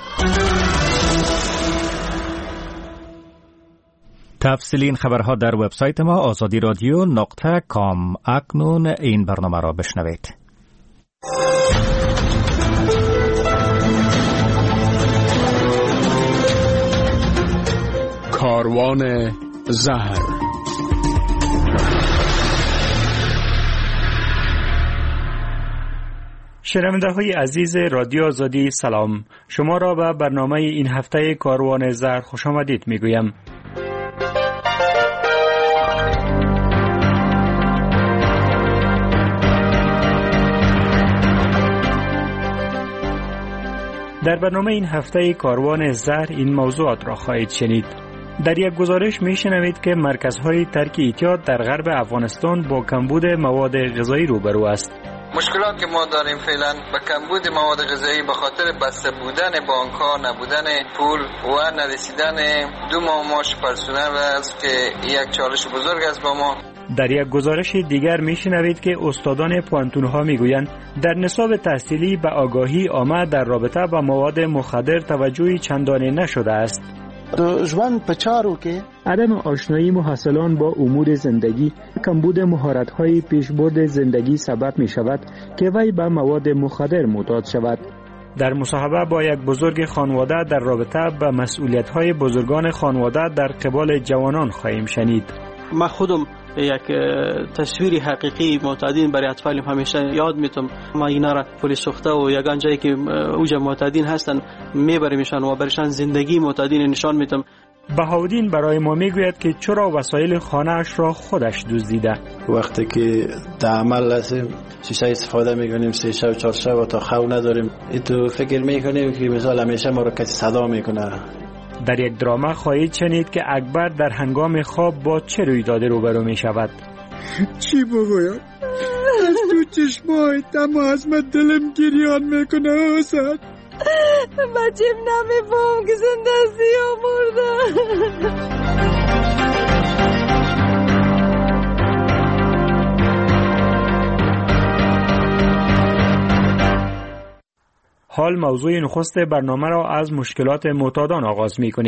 تفصیل این خبرها در وبسایت ما azadiradio.com. اکنون این برنامه را بشنوید. کاروان زهر. شنونده‌های عزیز رادیو آزادی سلام، شما را به برنامه این هفته کاروان زهر خوش آمدید میگویم. در برنامه این هفته کاروان زهر این موضوعات را خواهید شنید. در یک گزارش میشنوید که مرکزهای ترک اعتیاد در غرب افغانستان با کمبود مواد غذایی روبرو است. مشکلات که ما داریم فعلا با کمبود مواد غذایی به خاطر بسته بودن بانک‌ها، نبودن پول و نرسیدن 2 ماه پرسنل است که یک چالش بزرگ است با ما. در یک گزارش دیگر میشنوید که استادان پوانتون‌ها میگویند در نصاب تحصیلی به آگاهی آمد در رابطه با مواد مخدر توجهی چندانه نشده است. ژوند په چارو کې عدم آشنایی محصلان با امور زندگی، کمبود مهارت‌های پیشبرد زندگی سبب می‌شود که وی به مواد مخدر معتاد شود. در مصاحبه با یک بزرگ خانواده در رابطه با مسئولیت‌های بزرگان خانواده در قبال جوانان خواهیم شنید. ما خودم یک تصویر حقیقی معتادین برای اطفالم همیشه یاد میتم. ما اینا را پلیس سوخته و یگان جایی که اوجا معتادین هستن میبریمشان و برشان زندگی معتادین نشان میتم. بهاودین برای ما میگوید که چرا وسایل خانه‌اش را خودش دزدیده. وقتی که در عمل هستیم شیشه استفاده میکنیم 3 شب 4 شب تا خو نداریم، تو فکر میکنیم که مثلا همیشه ما رو کسی صدا میکنه. در یک دراما خواهید شنید که اکبر در هنگام خواب با چه رویدادی روبرو می شود. چی بگویم؟ از تو چشمای تم از من دلم گریان میکنه حسد. بچیم نمیفهم که زنده است یا مرده. حال موضوع نخست برنامه را از مشکلات معتادان آغاز می کنیم.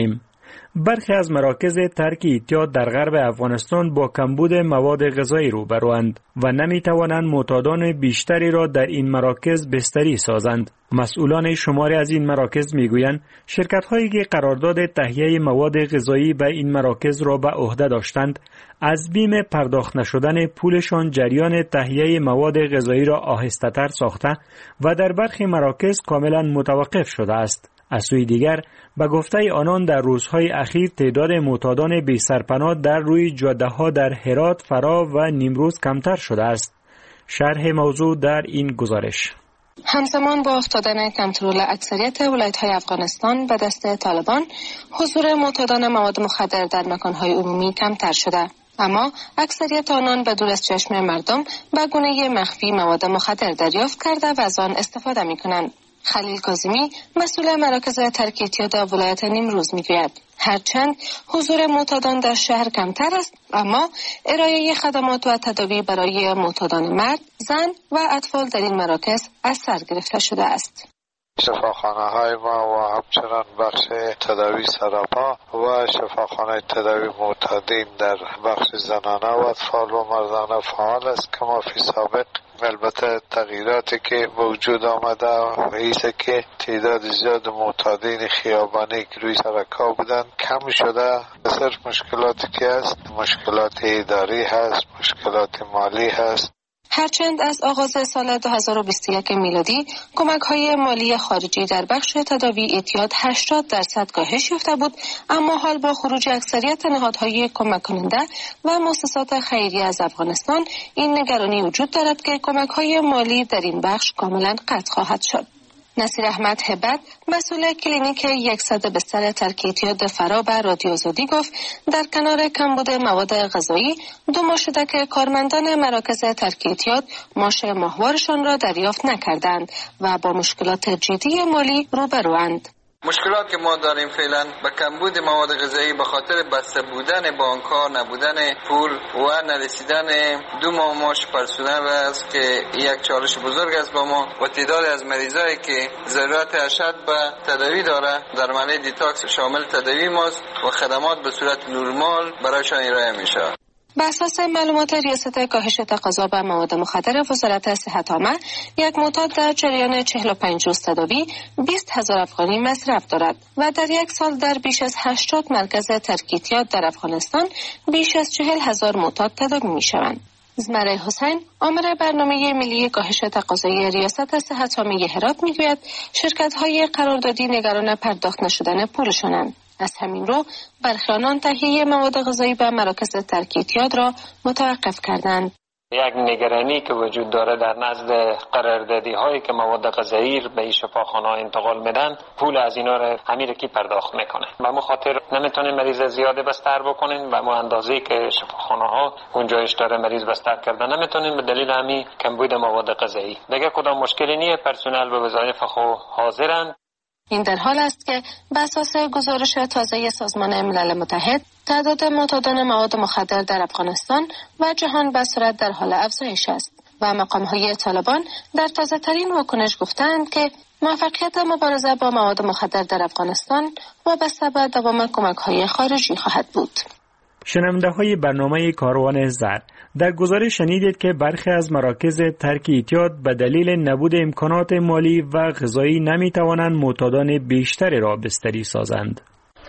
برخی از مراکز ترک اعتیاد در غرب افغانستان با کمبود مواد غذایی روبروند و نمیتوانند معتادان بیشتری را در این مراکز بستری سازند. مسئولان شماری از این مراکز میگویند شرکت‌هایی که قرارداد تهیه مواد غذایی به این مراکز را به عهده داشتند از بیم پرداخت نشدن پولشان جریان تهیه مواد غذایی را آهسته‌تر ساخته و در برخی مراکز کاملا متوقف شده است. از سوی دیگر به گفته آنان در روزهای اخیر تعداد معتادان بی سرپناه در روی جاده‌ها در هرات، فرا و نیمروز کمتر شده است. شرح موضوع در این گزارش. همزمان با افتادن کنترل اکثریت ولایت‌های افغانستان به دست طالبان، حضور معتادان مواد مخدر در مکان‌های عمومی کمتر شده. اما اکثریت آنان به دور از چشم مردم به گونه مخفی مواد مخدر دریافت کرده و از آن استفاده می‌کنند. خلیل کاظمی مسئول مراکز ترک اعتیاد ولایت نیمروز میگوید هرچند حضور معتادان در شهر کمتر است، اما ارائه خدمات و تداوی برای معتادان مرد، زن و اطفال در این مراکز از سر گرفته شده است. شفاخانه های ما و همچنان بخش تداوی سراپا و شفاخانه تداوی معتادین در بخش زنانه و اطفال و مردانه فعال است که ما فی سابق البته تغییراتی که موجود آمده و ایسه که تعداد زیاد معتادین خیابانی که روی سرکا بودن کم شده. صرف مشکلاتی که هست مشکلات اداری هست، مشکلات مالی هست. هرچند از آغاز سال 2021 میلادی کمک‌های مالی خارجی در بخش تداوی اعتیاد 80% کاهش یافته بود، اما حال با خروج اکثریت نهادهای کمک کننده و مؤسسات خیریه از افغانستان این نگرانی وجود دارد که کمک‌های مالی در این بخش کاملا قطع خواهد شد. نصیر احمد هبت مسئول کلینیک 100 بستر ترک اعتیاد فرا به رادیو آزادی گفت در کنار کمبود مواد غذایی 2 ماه شده که کارمندان مراکز ترک اعتیاد معاش ماهوارشان را دریافت نکردند و با مشکلات جدی مالی روبروند. مشکلات که ما داریم فعلا با کمبود مواد غذایی به خاطر بسته بودن بانک‌ها، نبودن پول و نرسیدن 2 ماه معاش پرسنل است که یک چالش بزرگ است با ما و تعداد از مریضایی که ضرورت ارشد به تداوی داره در مرحله دیتاکس شامل تداوی ماست و خدمات به صورت نرمال برایشان ارائه میشه. بر اساس معلومات ریاست کاهش تقاضا به مواد مخدر وزارت صحت عامه، یک معتاد در جریان 45 روز تداوی 20,000 افغانی مصرف دارد و در یک سال در بیش از 80 مرکز ترک اعتیاد در افغانستان بیش از 40,000 معتاد تداوی می‌شوند. زمره حسین آمر برنامه ملی کاهش تقاضای ریاست صحت عامه هرات میگوید شرکت‌های قراردادی نگران پرداخت نشدن پولشانند. از همین رو برخی آنان تهیه مواد غذایی به مراکز ترک اعتیاد را متوقف کردند. یک نگرانی که وجود داره در نزد قراردادی هایی که مواد غذایی به شفاخانه ها انتقال میدن، پول از اینا را همین کی پرداخت میکنه. به مو خاطر نمیتونیم مریض زیاده بستر بکنیم، به مو اندازه‌ای که شفاخانه ها گنجایش داره مریض بستر کردن نمیتونیم به دلیل همین کمبود مواد غذایی. دیگه کدام مشکلی نیه، پرسنل به وظایف خود حاضرن. این در حال است که به اساس گزارش تازه سازمان ملل متحد تعداد معتادان مواد مخدر در افغانستان و جهان به سرعت در حال افزایش است و مقام‌های طالبان در تازه‌ترین واکنش گفتند که موفقیت مبارزه با مواد مخدر در افغانستان وابسته به دوام کمک‌های خارجی خواهد بود. شنونده‌های برنامه کاروان زر، در گزارش شنیدید که برخی از مراکز ترک اعتیاد به دلیل نبود امکانات مالی و غذایی نمی‌توانند معتادان بیشتری را بستری سازند.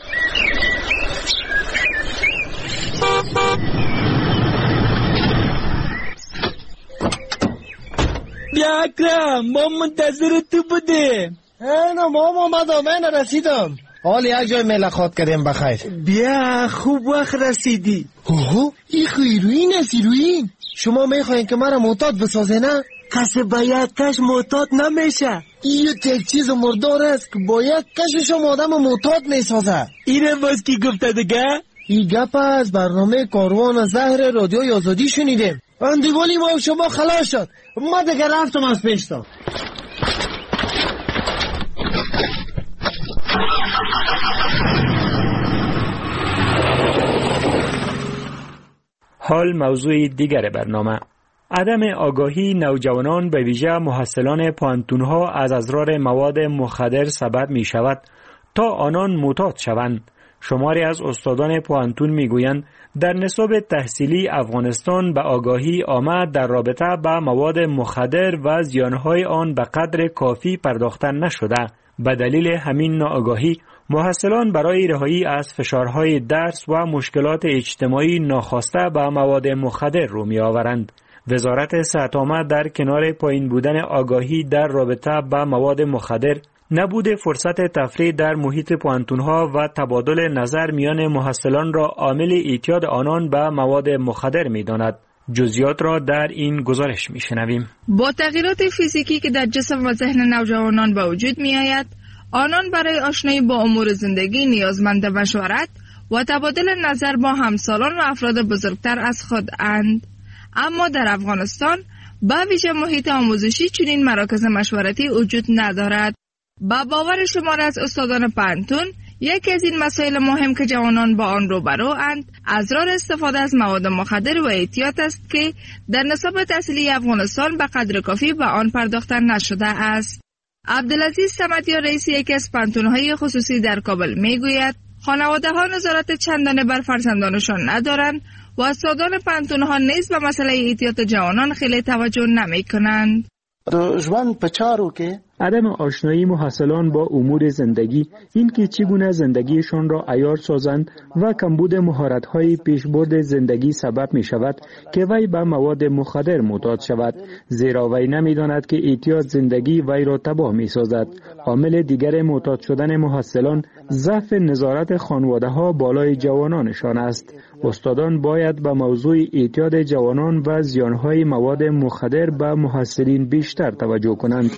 بیا اکرم، ما منتظر تو بودیم. نه ماما من رسیدم. حال یک جای ملاقات کردیم بخیر. بیا خوب وقت رسیدی. اوه این هیروین است هیروین. شما میخواین که مرا معتاد بسازه نه؟ کسی با یک کش معتاد نمیشه. این یک چیز مردار است که با یک کش شما آدم معتاد میسازه. اینه باز کی گفته دیگه؟ این گپ از برنامه کاروان زهر رادیو آزادی شنیدیم. اندیوالی ما شما خلاص شد. ما دیگه رفتم از پیشتا. حال موضوع دیگر برنامه: عدم آگاهی نوجوانان به ویژه محصلان پانتونها از اضرار مواد مخدر سبب می شود تا آنان معتاد شوند. شماری از استادان پوهنتون میگویند در نصاب تحصیلی افغانستان به آگاهی آمد در رابطه با مواد مخدر و زیانهای آن به قدر کافی پرداخته نشده. به دلیل همین ناآگاهی محصلان برای رهایی از فشارهای درس و مشکلات اجتماعی ناخواسته به مواد مخدر رو می آورند. وزارت صحت عامه در کنار پایین بودن آگاهی در رابطه با مواد مخدر، نبود فرصت تفریح در محیط پوهنتون‌ها و تبادل نظر میان محصلان را عامل اعتیاد آنان به مواد مخدر می‌داند. جزئیات را در این گزارش می‌شنویم. با تغییرات فیزیکی که در جسم و ذهن نوجوانان به وجود می‌آید، آنان برای آشنایی با امور زندگی نیازمند مشورت و تبادل نظر با همسالان و افراد بزرگتر از خود اند. اما در افغانستان به ویژه محیط آموزشی چنین مراکز مشورتی وجود ندارد. با باور شمار از استادان پوهنتون، یکی از این مسائل مهم که جوانان با آن روبرو اند ازرار استفاده از مواد مخدر و اعتیاد است که در نصاب تحصیلی افغانستان به قدر کافی به آن پرداخته نشده است. عبدالعزیز صمدیار رئیس یکی از پوهنتون‌های خصوصی در کابل میگوید خانواده‌ها نظارت چندانه بر فرزندانشان ندارند و استادان پوهنتون‌ها نیز به مسئله اعتیاد جوانان خیلی توجه نمی‌کنند. عدم آشنایی محصلان با امور زندگی، اینکه چگونه زندگیشان را عیار سازند و کمبود مهارت‌های پیشبرد زندگی سبب می شود که وی به مواد مخدر معتاد شود، زیرا وی نمی‌داند که اعتیاد زندگی وی را تباه می سازد. عامل دیگر معتاد شدن محصلان ضعف نظارت خانواده‌ها بالای جوانانشان است. استادان باید به موضوع اعتیاد جوانان و زیانهای مواد مخدر به محصلین بیشتر توجه کنند.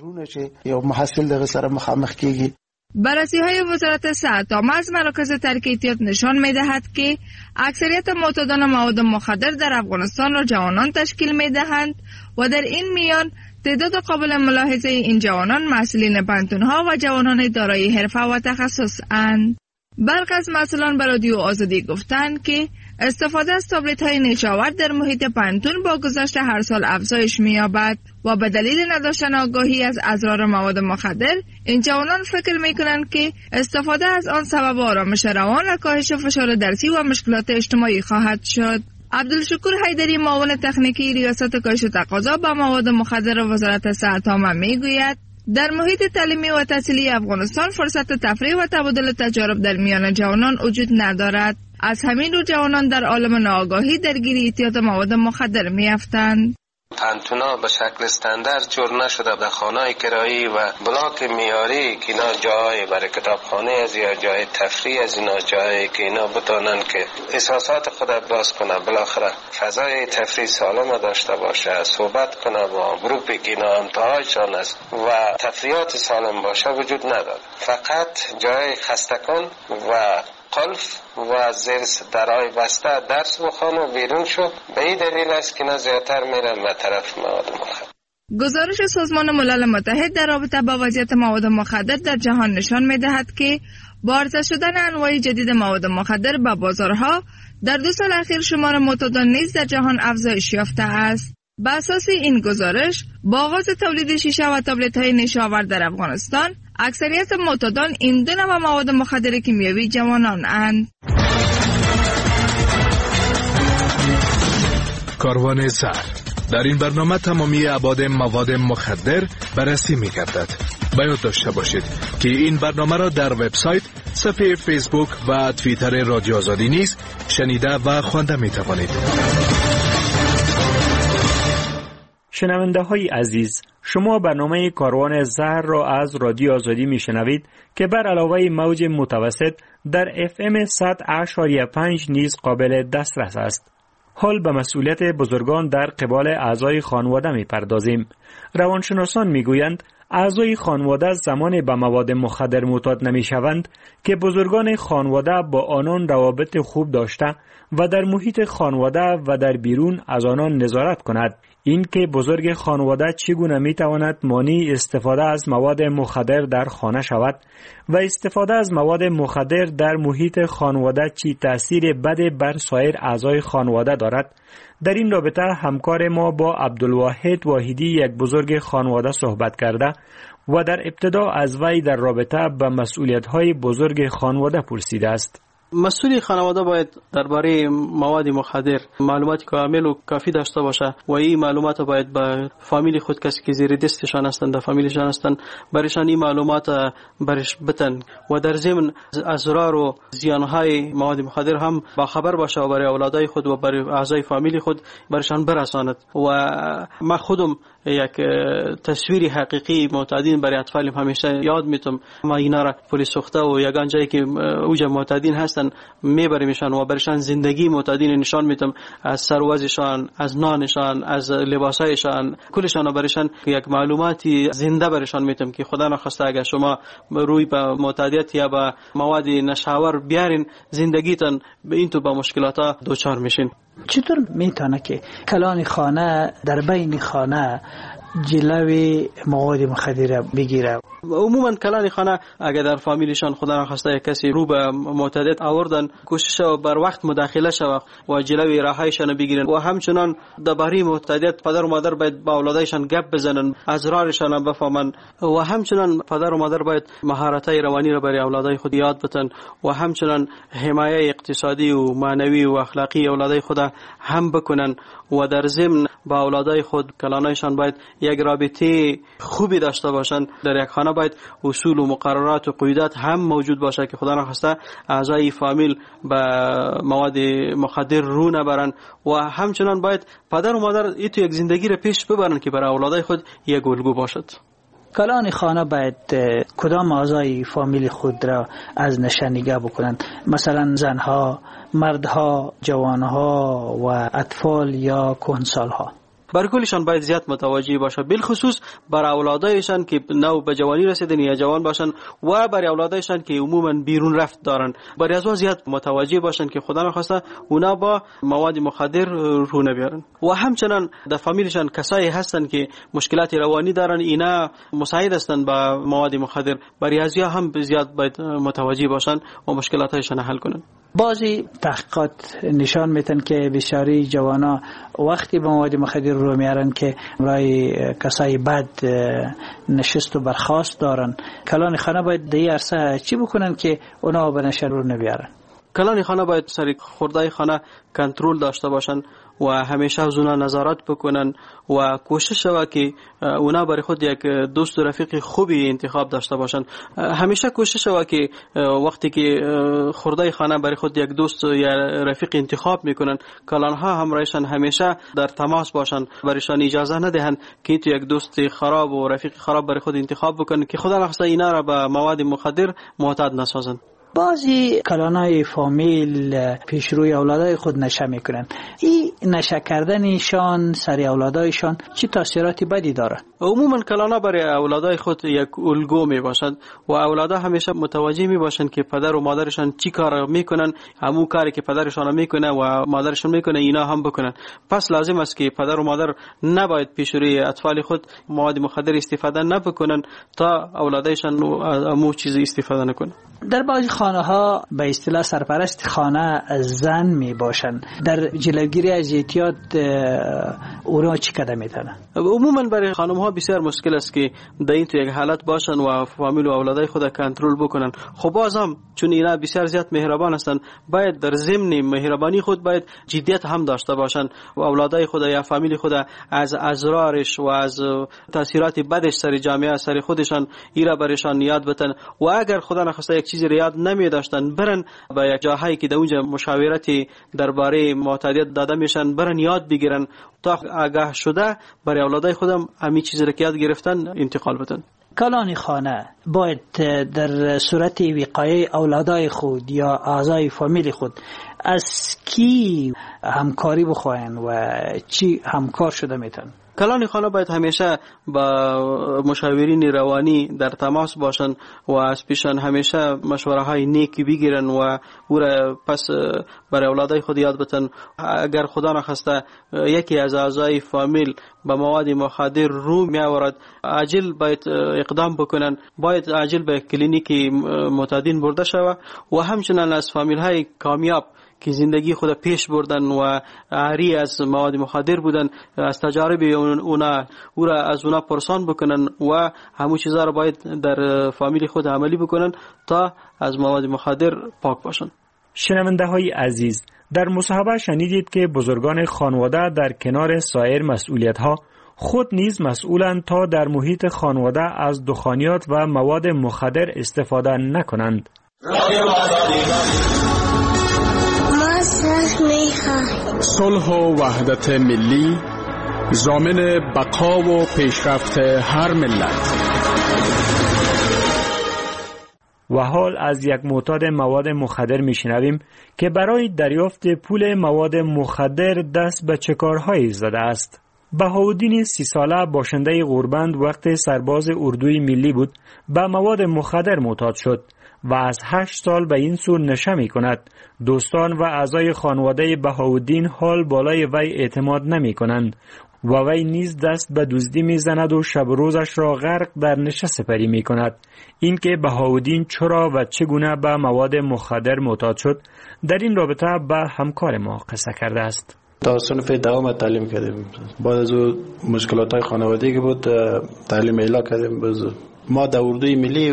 بررسی‌های وزارت صحت عامه از مراکز ترک اعتیاد نشان می‌دهد که اکثریت معتادان مواد مخدر در افغانستان را جوانان تشکیل می‌دهند و در این میان تعداد قابل ملاحظه این جوانان مسئولین پوهنتون‌ها و جوانان دارای حرفه و تخصص اند. برخی از مسئولان به رادیو آزادی گفتند که استفاده از تابلت‌های نیش‌آور در محیط پوهنتون با گذشت هر سال افزایش می‌یابد و به دلیل نداشتن آگاهی از اضرار مواد مخدر، این جوانان فکر می‌کنند که استفاده از آن سبب آرامش روان و کاهش فشار درسی و مشکلات اجتماعی خواهد شد. عبدالشکور حیدری، معاون تکنیکی ریاست کاهش تقاضا به مواد مخدر وزارت صحت عامه میگوید در محیط تعلیمی و تحصیلی افغانستان فرصت تفریح و تبادل تجارب در میان جوانان وجود ندارد. از همین رو جوانان در عالم ناآگاهی درگیر اعتیاد مواد مخدر می‌افتند. پوهنتونا به شکل استاندارد جور نشده در خانه‌های کرایی و بلاک معیاری که اینا جای برای کتابخانه از یا جای تفریح از اینا جایی که اینا بتونن که احساسات خود باز کنه، بالاخره فضای تفریح سالم داشته باشه، صحبت کنه با گروپی که اینا امتحانشان است و تفریحات سالم باشه وجود نداره. فقط جای خستکن و قلف و زیر درای بسته درس بخوان و بیرون شد. به این دلیل است که زیادتر میرن به طرف مواد مخدر. گزارش سازمان ملل متحد در رابطه با وضعیت مواد مخدر در جهان نشان می‌دهد که با عرضه شدن انواع جدید مواد مخدر به بازارها در 2 سال اخیر شمار معتادان نیز در جهان افزایش یافته است. بر اساس این گزارش، با آغاز تولید شیشه و تابلت‌های نیش‌آور در افغانستان، اکثریت معتادان این 2 نوع مواد مخدر کیمیایی جوانان اند. کاروان زهر. در این برنامه تمامی ابعاد مواد مخدر بررسی می‌گردد. باید داشته باشید که این برنامه را در وبسایت، صفحه فیسبوک و توییتر رادیو آزادی نیز شنیده و خوانده می‌توانید. شنونده های عزیز، شما برنامه کاروان زهر را از رادیو آزادی می شنوید که بر علاوه موج متوسط در FM 100.5 نیز قابل دسترس است. حال به مسئولیت بزرگان در قبال اعضای خانواده می پردازیم. روانشناسان می گویند اعضای خانواده زمان به مواد مخدر معتاد نمی شوند که بزرگان خانواده با آنان روابط خوب داشته و در محیط خانواده و در بیرون از آنان نظارت کند. این که بزرگ خانواده چگونه می تواند مانع استفاده از مواد مخدر در خانه شود و استفاده از مواد مخدر در محیط خانواده چی تأثیر بد بر سایر اعضای خانواده دارد. در این رابطه همکار ما با عبدالواحد واحدی، یک بزرگ خانواده، صحبت کرده و در ابتدا از وی در رابطه با مسئولیت‌های بزرگ خانواده پرسیده است. مسئول خانواده باید درباره مواد مخدر معلومات کامل و کافی داشته باشه و این معلومات باید به فامیل خود، کسی که زیر دستشان هستند، در فامیلشان هستند، برایشان این معلومات برش بتن و در ضمن اضرار و زیانهای مواد مخدر هم با خبر باشه و برای اولادای خود و برای اعضای فامیل خود برشان برساند. و ما خودم یک تصویری حقیقی معتادین برای اطفال همیشه یاد میتم. ما اینا را پلیس سوخته و یگان جایی که اوجا معتادین هستن میبریمشان و برشان زندگی معتادین نشان میتم، از سروازشان، از نانشان، از لباسایشان، کلشان برشان یک معلوماتی زنده برشان میتم که خدا نخواسته اگر شما روی به معتادیت یا به مواد نشاور بیارین زندگیتان به این تو با مشکلات دوچار میشین. چطور میتونه که کلان خانه در بین خانه جلوی مواد مخدر بگیره؟ عموما کلان خانه اگر در فامیلشان خدا نخواسته کسی رو به معتادیت آوردن، کوشش بر وقت مداخله شود و جلوی راهایشان بگیرن و همچنان درباره معتادیت پدر و مادر باید با اولادایشان گپ بزنن، اسرارشان بفهمن و همچنان پدر و مادر باید مهارت‌های روانی را برای اولادای خود یاد بدن و همچنان حمایت اقتصادی و معنوی و اخلاقی اولادای خود هم بکنن و در ضمن با اولادای خود کلانایشان باید یک رابطه خوبی داشته باشند. در یک خانه باید اصول و مقررات و قواعد هم موجود باشه که خدا نخواسته اعضای فامیل به مواد مخدر رو نبرن و همچنان باید پدر و مادر ایتو یک زندگی را پیش ببرن که برای اولادای خود یک الگو باشد. کلان خانه باید کدام اعضای فامیل خود را از نشانیگه بکنند؟ مثلا زنها، مردها، جوانها و اطفال یا کهنسالها؟ بر کلشان باید زیاد متوجه باشه، بالخصوص برای اولادایشان که نو به جوانی رسیدن یا جوان باشن و برای اولادایشان که عموما بیرون رفت دارن. برای از زیاد متوجه باشن که خدا نخواسته اونا با مواد مخدر رو نبیارن و همچنان در فامیلشان کسایی هستن که مشکلات روانی دارن، اینا مساعد هستن با مواد مخدر. برای از هم زیاد باید متوجه باشن و مشکلاتشان حل کنن. بعضی تحقیقات نشان میتن که بسیاری جوانا وقتی به مواد مخدر رو میارن که برای کسای بد نشست و برخاست دارن، کلان خانه باید در این عرصه چی بکنن که اونا به نشر رو نبیارن؟ کلان خانه باید سر خوردای خانه کنترل داشته باشن و همیشه از اونا نظارت بکنن و کوشش شود که اونا برای خود یک دوست و رفیق خوبی انتخاب داشته باشن. همیشه کوشش شود که وقتی که خوردای خانه برای خود یک دوست یا رفیق انتخاب میکنن، کلانها همراهشان همیشه در تماس باشن، برایشان اجازه ندهند که تو یک دوست خراب و رفیق خراب برای خود انتخاب بکنن که خدا نخواسته اینا را به مواد مخدر معتاد نسازن. بعضی کلانای فامیل پیش روی اولادای خود نشه میکنن. این نشه کردنشان سر اولادایشان چه تاثیراتی بدی داره؟ عموما کلانا برای اولادای خود یک الگو می باشند و اولادا همیشه متوجه می باشند که پدر و مادرشان چی کار میکنن، همون کاری که پدرشان میکنه و مادرشان میکنه اینا هم بکنن. پس لازم است که پدر و مادر نباید پیش روی اطفال خود مواد مخدر استفاده نکنن تا اولادایشان همون چیز استفاده نکنن. در بعضی خانه ها به اصطلاح سرپرست خانه زن می باشند. در جلوگیری از اعتیاد اونا چی قدم میتونن؟ عموما برای خانم ها بسیار مشکل است که در این تو یک حالت باشن و فامیل و اولادای خود کنترل بکنن. خب بازم چون اینا بسیار زیاد مهربان هستند، باید در ضمن مهربانی خود باید جدیت هم داشته باشن و اولادای خود یا فامیل خود از اضرارش و از تاثیرات بدش سر جامعه سر خودشان ایرا برشان یاد بدن و اگر خدا نخواسته یک چیزی یاد نمی داشتن برن به یک جاهایی که در اونجا مشاورتی درباره معتادیت داده میشن برن یاد بگیرن تا آگاه شده برای اولادای خودم همین چیزی را که یاد گرفتن انتقال بدن. کلان خانه باید در صورت وقایع اولادای خود یا اعضای فامیل خود از کی همکاری بخواین و چی همکار شده میتن؟ کلان خانه باید همیشه با مشاورین روانی در تماس باشن و از پیشان همیشه مشوره های نیکی بگیرن و او را پس برای اولادای خود یاد بدن. اگر خدا نخواسته یکی از اعضای فامیل به مواد مخدر رو می آورد، عاجل باید اقدام بکنن، باید عاجل به کلینیک معتادین برده شود و همچنین از فامیل های کامیاب که زندگی خود پیش بردن و عاری از مواد مخدر بودن از تجارب اونا او را از اونا پرسان بکنن و همون چیزا را باید در فامیل خود عملی بکنن تا از مواد مخدر پاک باشن. شنونده های عزیز، در مصاحبه شنیدید که بزرگان خانواده در کنار سایر مسئولیت ها خود نیز مسئولند تا در محیط خانواده از دخانیات و مواد مخدر استفاده نکنند. صلح و وحدت ملی ضامن بقا و پیشرفت هر ملت. و حال از یک معتاد مواد مخدر میشنویم که برای دریافت پول مواد مخدر دست به چه کارهایی زده است. بهاءالدین 30 ساله باشنده غوربند وقت سرباز اردوی ملی بود به مواد مخدر معتاد شد و از 8 سال به این سو نشه می کند. دوستان و اعضای خانواده بهاءالدین حال بالای وی اعتماد نمی کنند و وی نیز دست به دزدی می زند و شب روزش را غرق در نشه سپری می کند. اینکه بهاءالدین چرا و چگونه به مواد مخدر معتاد شد، در این رابطه به همکار ما قصه کرده است. تا صنف دوم تعلیم کردیم. بعد از مشکلات خانوادگی بود تعلیم اعلا کردیم. ما در اردوی ملی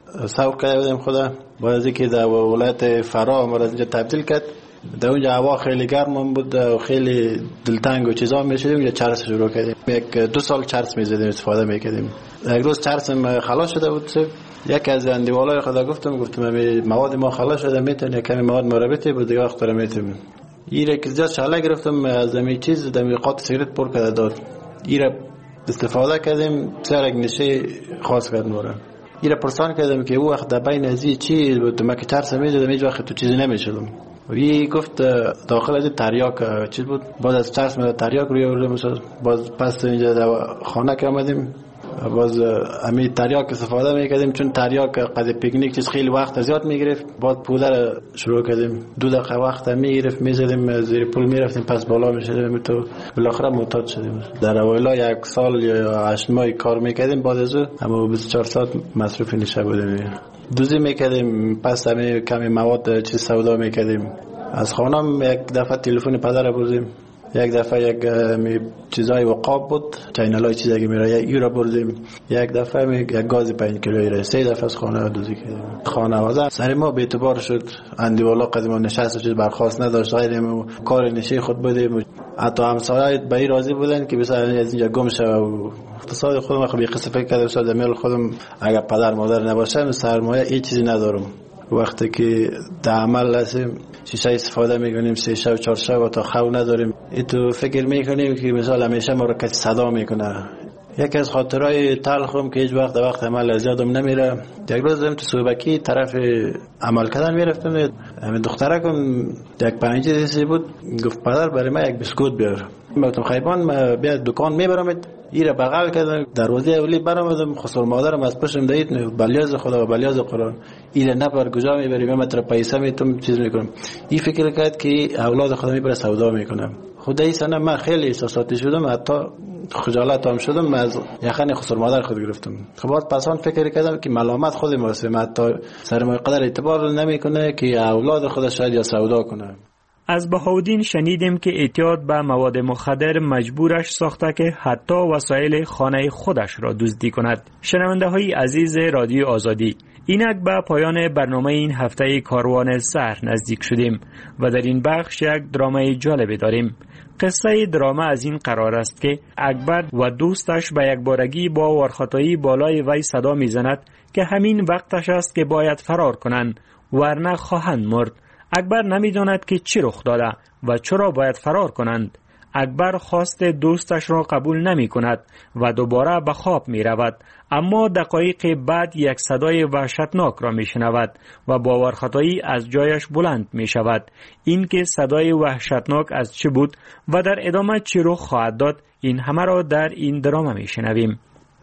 سوق کرده بودیم خدا. بعد از اینکه در ولایت فرا ما را اینجا تبدیل کرد، در اونجا هوا خیلی گرم بود و خیلی دلتنگ و چیزا میشدیم. اونجا چرس شروع کردیم. 1-2 سال چرس میزدیم، استفاده میکردیم. یک روز چرسم خلاص شده بود. یکی از اندیوالای خدا گفتم مواد ما خلاص شده، میتونی کمی مواد مربوطه بود دیگه وقت میتونیم. ایره که زیاد شعله گرفتم از این چیز دمی قاط سیگرت پر کرده داد. ایره استفاده کردیم، سر یک نشه خاص کردن ورن. ایره پرسان کردم که او وقت در بین ازی چی بود، ما که چرس میزدم هیچ وقت تو چیزی نمیشدم. وی گفت داخل از تریاک چیز بود. بعد از چرس ما تریاک روی آوردیم. باز پس اینجا در خانه که آمدیم، باز امی تریاک استفاده میکردیم چون تریاک قضیه پیکنیک چیز خیلی وقت زیاد میگرفت. بعد پودر شروع کردیم، 2 دقیقه وقت میگرفت، میزدیم زیر پول میرفتیم، پس بالا میشدیم تو بالاخره معتاد شدیم. در اوایل 1 سال یا 8 ماه کار میکردیم. بعد از اما 24 ساعت مصروف نشه بودیم. دوزی میکردیم، پس همه کمی مواد چیز سودا میکردیم. از خانم یک دفعه تلفن پدر بردیم، یک دفعه یک چیزای وقاب بود، چینلای چیزایی میره ای را بردیم. یک دفعه یک گاز 5 کیلویی را 3 دفعه از خانه دوزی کردیم. خانواده سر ما به اعتبار شد. اندی والا قدیم نشست چیز برخواست نداشت، غیر کار نشه خود بودیم. حتی همسایه به این راضی بودن که مثلا از اینجا گم شه و اقتصاد خودم خب یک قصه فکر کردم شاید میل خودم اگر پدر مادر نباشه سرمایه هیچ چیزی ندارم. وقتی که در عمل هستیم شیشه استفاده میکنیم 3 شب 4 شب تا خو نداریم. تو فکر میکنیم که مثلا همیشه ما رو کسی صدا میکنه. یکی از خاطرهای تلخم که هیچ وقت عمل زیادم نمیره. یک روز تو سوبکی طرف عمل کردن میرفتم، همین دخترکم یک پنجه بود، گفت پدر برای ما یک بسکوت بیار. گفتم خیبان ما بیا دکان میبرم. ایره بغل کردم، دروازه اولی برآمدم، خسر مادرم از پشتم دید، بلیاز خدا و بلیاز قرآن. ایره نبر کجا میبری؟ من تر پیسه میتونم چیز میکنم. این فکر کرد که اولاد خدا میبره سودا میکنم. خدایی سنه من خیلی احساساتی شدم، حتی خجالت هم شدم، از یخن خسر مادر خود گرفتم. خب بعد پسان فکر کردم که ملامت خودم واسه من، حتی سرمایه قدر اعتبار نمیکنه که اولاد خدا شاید یا سودا کنه. از بهاءالدین شنیدیم که اعتیاد به مواد مخدر مجبورش ساخته که حتی وسایل خانه خودش را دزدی کند. شنونده های عزیز رادیو آزادی، اینک به پایان برنامه این هفته کاروان سحر نزدیک شدیم و در این بخش یک درامای جالب داریم. قصه دراما از این قرار است که اکبر و دوستش به یک بارگی با وارخطایی بالای وی صدا میزند که همین وقتش است که باید فرار کنند ورنه خواهند مرد. اکبر نمیداند که چی رخ داده و چرا باید فرار کنند. اکبر خواست دوستش را قبول نمی کند و دوباره به خواب می رود، اما دقایق بعد یک صدای وحشتناک را می شنود و باورخطایی از جایش بلند می شود. این که صدای وحشتناک از چه بود و در ادامه چی رخ خواهد داد، این همه را در این دراما می شنویم.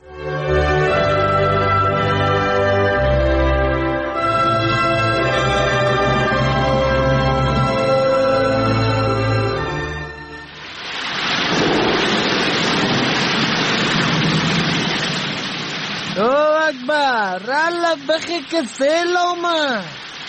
رالت بخی که سیل آمد.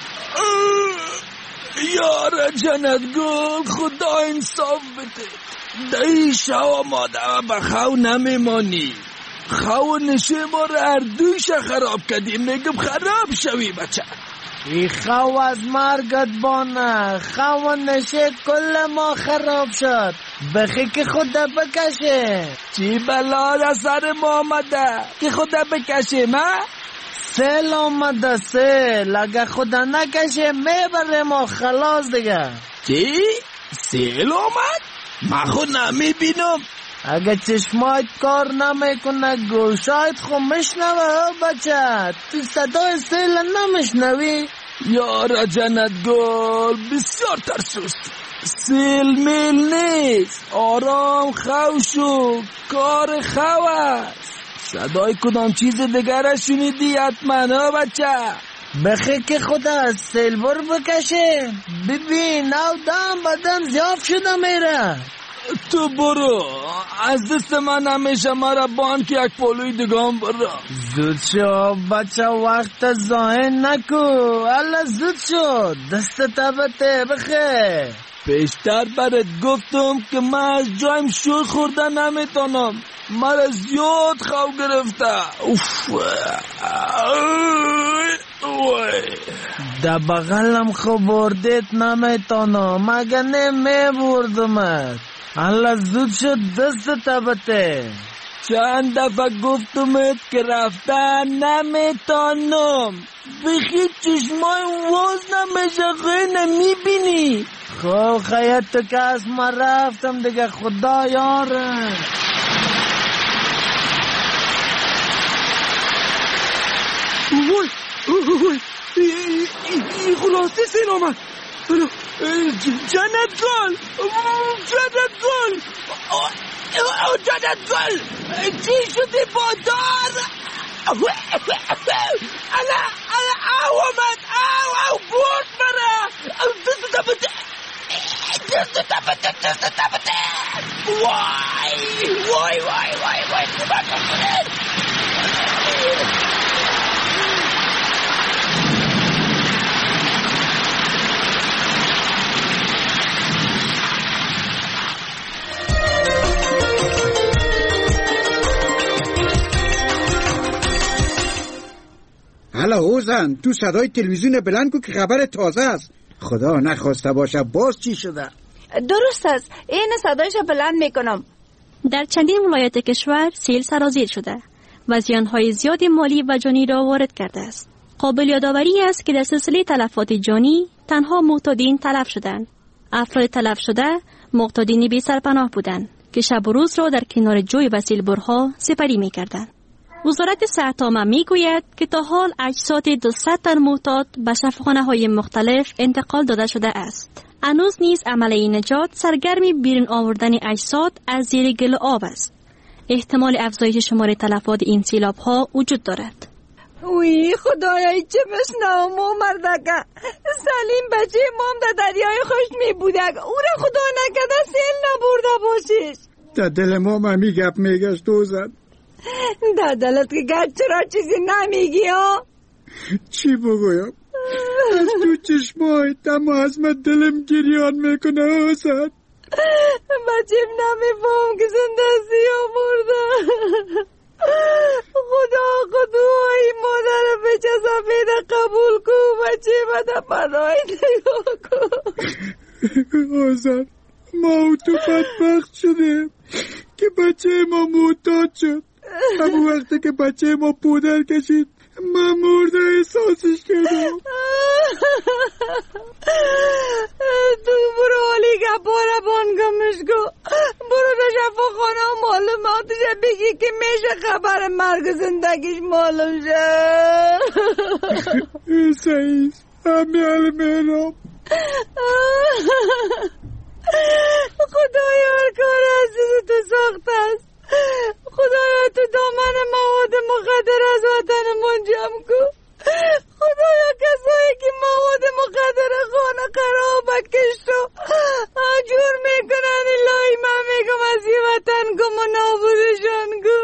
یار جنت گل خدا انصاف بده. دایی شو مادر به خو نمیمانی. خو نشه ما رو هر دویش خراب کردیم. میگم خراب شوی بچه. ای خو از مرگت بانه، خو نشه کل ما خراب شد. بخی که خدا بکشه. چی بلا در سر ما آمده که خدا بکشه؟ ما سیل آمده، سیل. اگه خدا نکشه میبره ما خلاص دیگه. چی؟ سیل آمد؟ من خود نمیبینم. اگه چشمایت کار نمیکنه گوشایت خو مشنوه بچه. تو صدای سیل نمیشنوی؟ یارا جنت گل بسیار ترسوست. سیل میل نیست، آرام خو شو، کار خو است. صدای کدام چیز دیگر شنیدی حتما ها بچه؟ بخی که خدا از سیل بر بکشه. ببین او دم بدم زیاف شده میره. تو برو، از دست من همیشه مرا بان که یک پولوی دگام برو. زود شو بچه، وقت ضایع نکو. الله زود شو، دست تبته بخی. پیشتر برات گفتم که من از جایم شور خورده نمیتونم. مرا زیاد خو گرفته. در بغلم خو بردیت نمیتونم، مگه نمیبردمت. الله زود شد، دست تبته. چند دفعه گفتمت که رفتن نمیتونم. بخی چشمای واز نمیشه، خیلی نمیبینی. خب خیلی تو که از ما رفتم دیگه، خدا یاره. این خلاصه سین آمد. جنت گل، جنت گل، جنت گل. چی شده با دار؟ الا او آمد، او برد مرا. دست تبته، دست تبته، دست تبته. وای وای وای وای وای کمک کنید. حالا اوزن تو صدای تلویزیون بلند کو که خبر تازه است. خدا نخواسته باشه باز چی شده؟ درست است، این صدایش بلند میکنم. در چندین ولایت کشور سیل سرازیر شده و زیانهای زیاد مالی و جانی را وارد کرده است. قابل یادآوری است که در سلسله تلفات جانی تنها معتادین تلف شدند. افراد تلف شده معتادین بی سرپناه بودند که شب و روز را در کنار جوی و سیلبرها سپری می‌کردند. وزارت صحت عامه میگوید که تا حال اجساد 200 تن معتاد به شفاخانه‌های مختلف انتقال داده شده است. هنوز نیز عملیه نجات سرگرمی بیرون آوردن اجساد از زیر گل و آب است. احتمال افزایش شمار تلفات این سیلاب‌ها وجود دارد. وی خدایای چه بشنوم و مردکه. سلیم بچه مام در دریای خشک می بوده، او را خدا نکده سیل نبرده باشیش. در دل ما همی گپ میگشت دوزن. در دلت که گرد چرا چیزی نمیگی ها؟ چی بگویم؟ از تو چشمای تم از من دلم گریان میکنه حسن. بچیم نمیفهم که زنده ها برده. خدای مادر بچه سفید قبول کو، بچه بده پناهی نگاه کو. حسن ما تو بدبخت شده که بچه ما معتاد شد. همون وقتی که بچه ما پودر کشید من مرده احساسش کردم. تو برو حالی گپاره بانگمش کو، برو در شفاخانه و معلوماتش بگی که میشه خبر مرگ زندگیش معلوم شه. سعید همیال میرم. خدایا هر کار عزیز تو ساخت است. خدایا تو دامن مواد مخدر از وطن منجم کو. خدایا کسایی که مواد مخدر خانه خراب کشت و جور میکنن الهی من میگم از این وطن گم و نابودشان کو.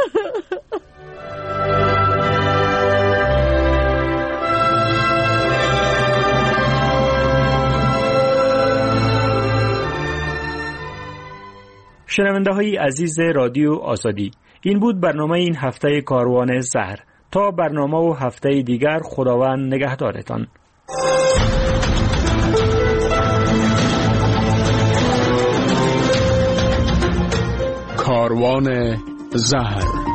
شنونده های عزیز رادیو آزادی، این بود برنامه این هفته کاروان زهر. تا برنامه و هفته دیگر خداوند نگهدارتان. کاروان زهر.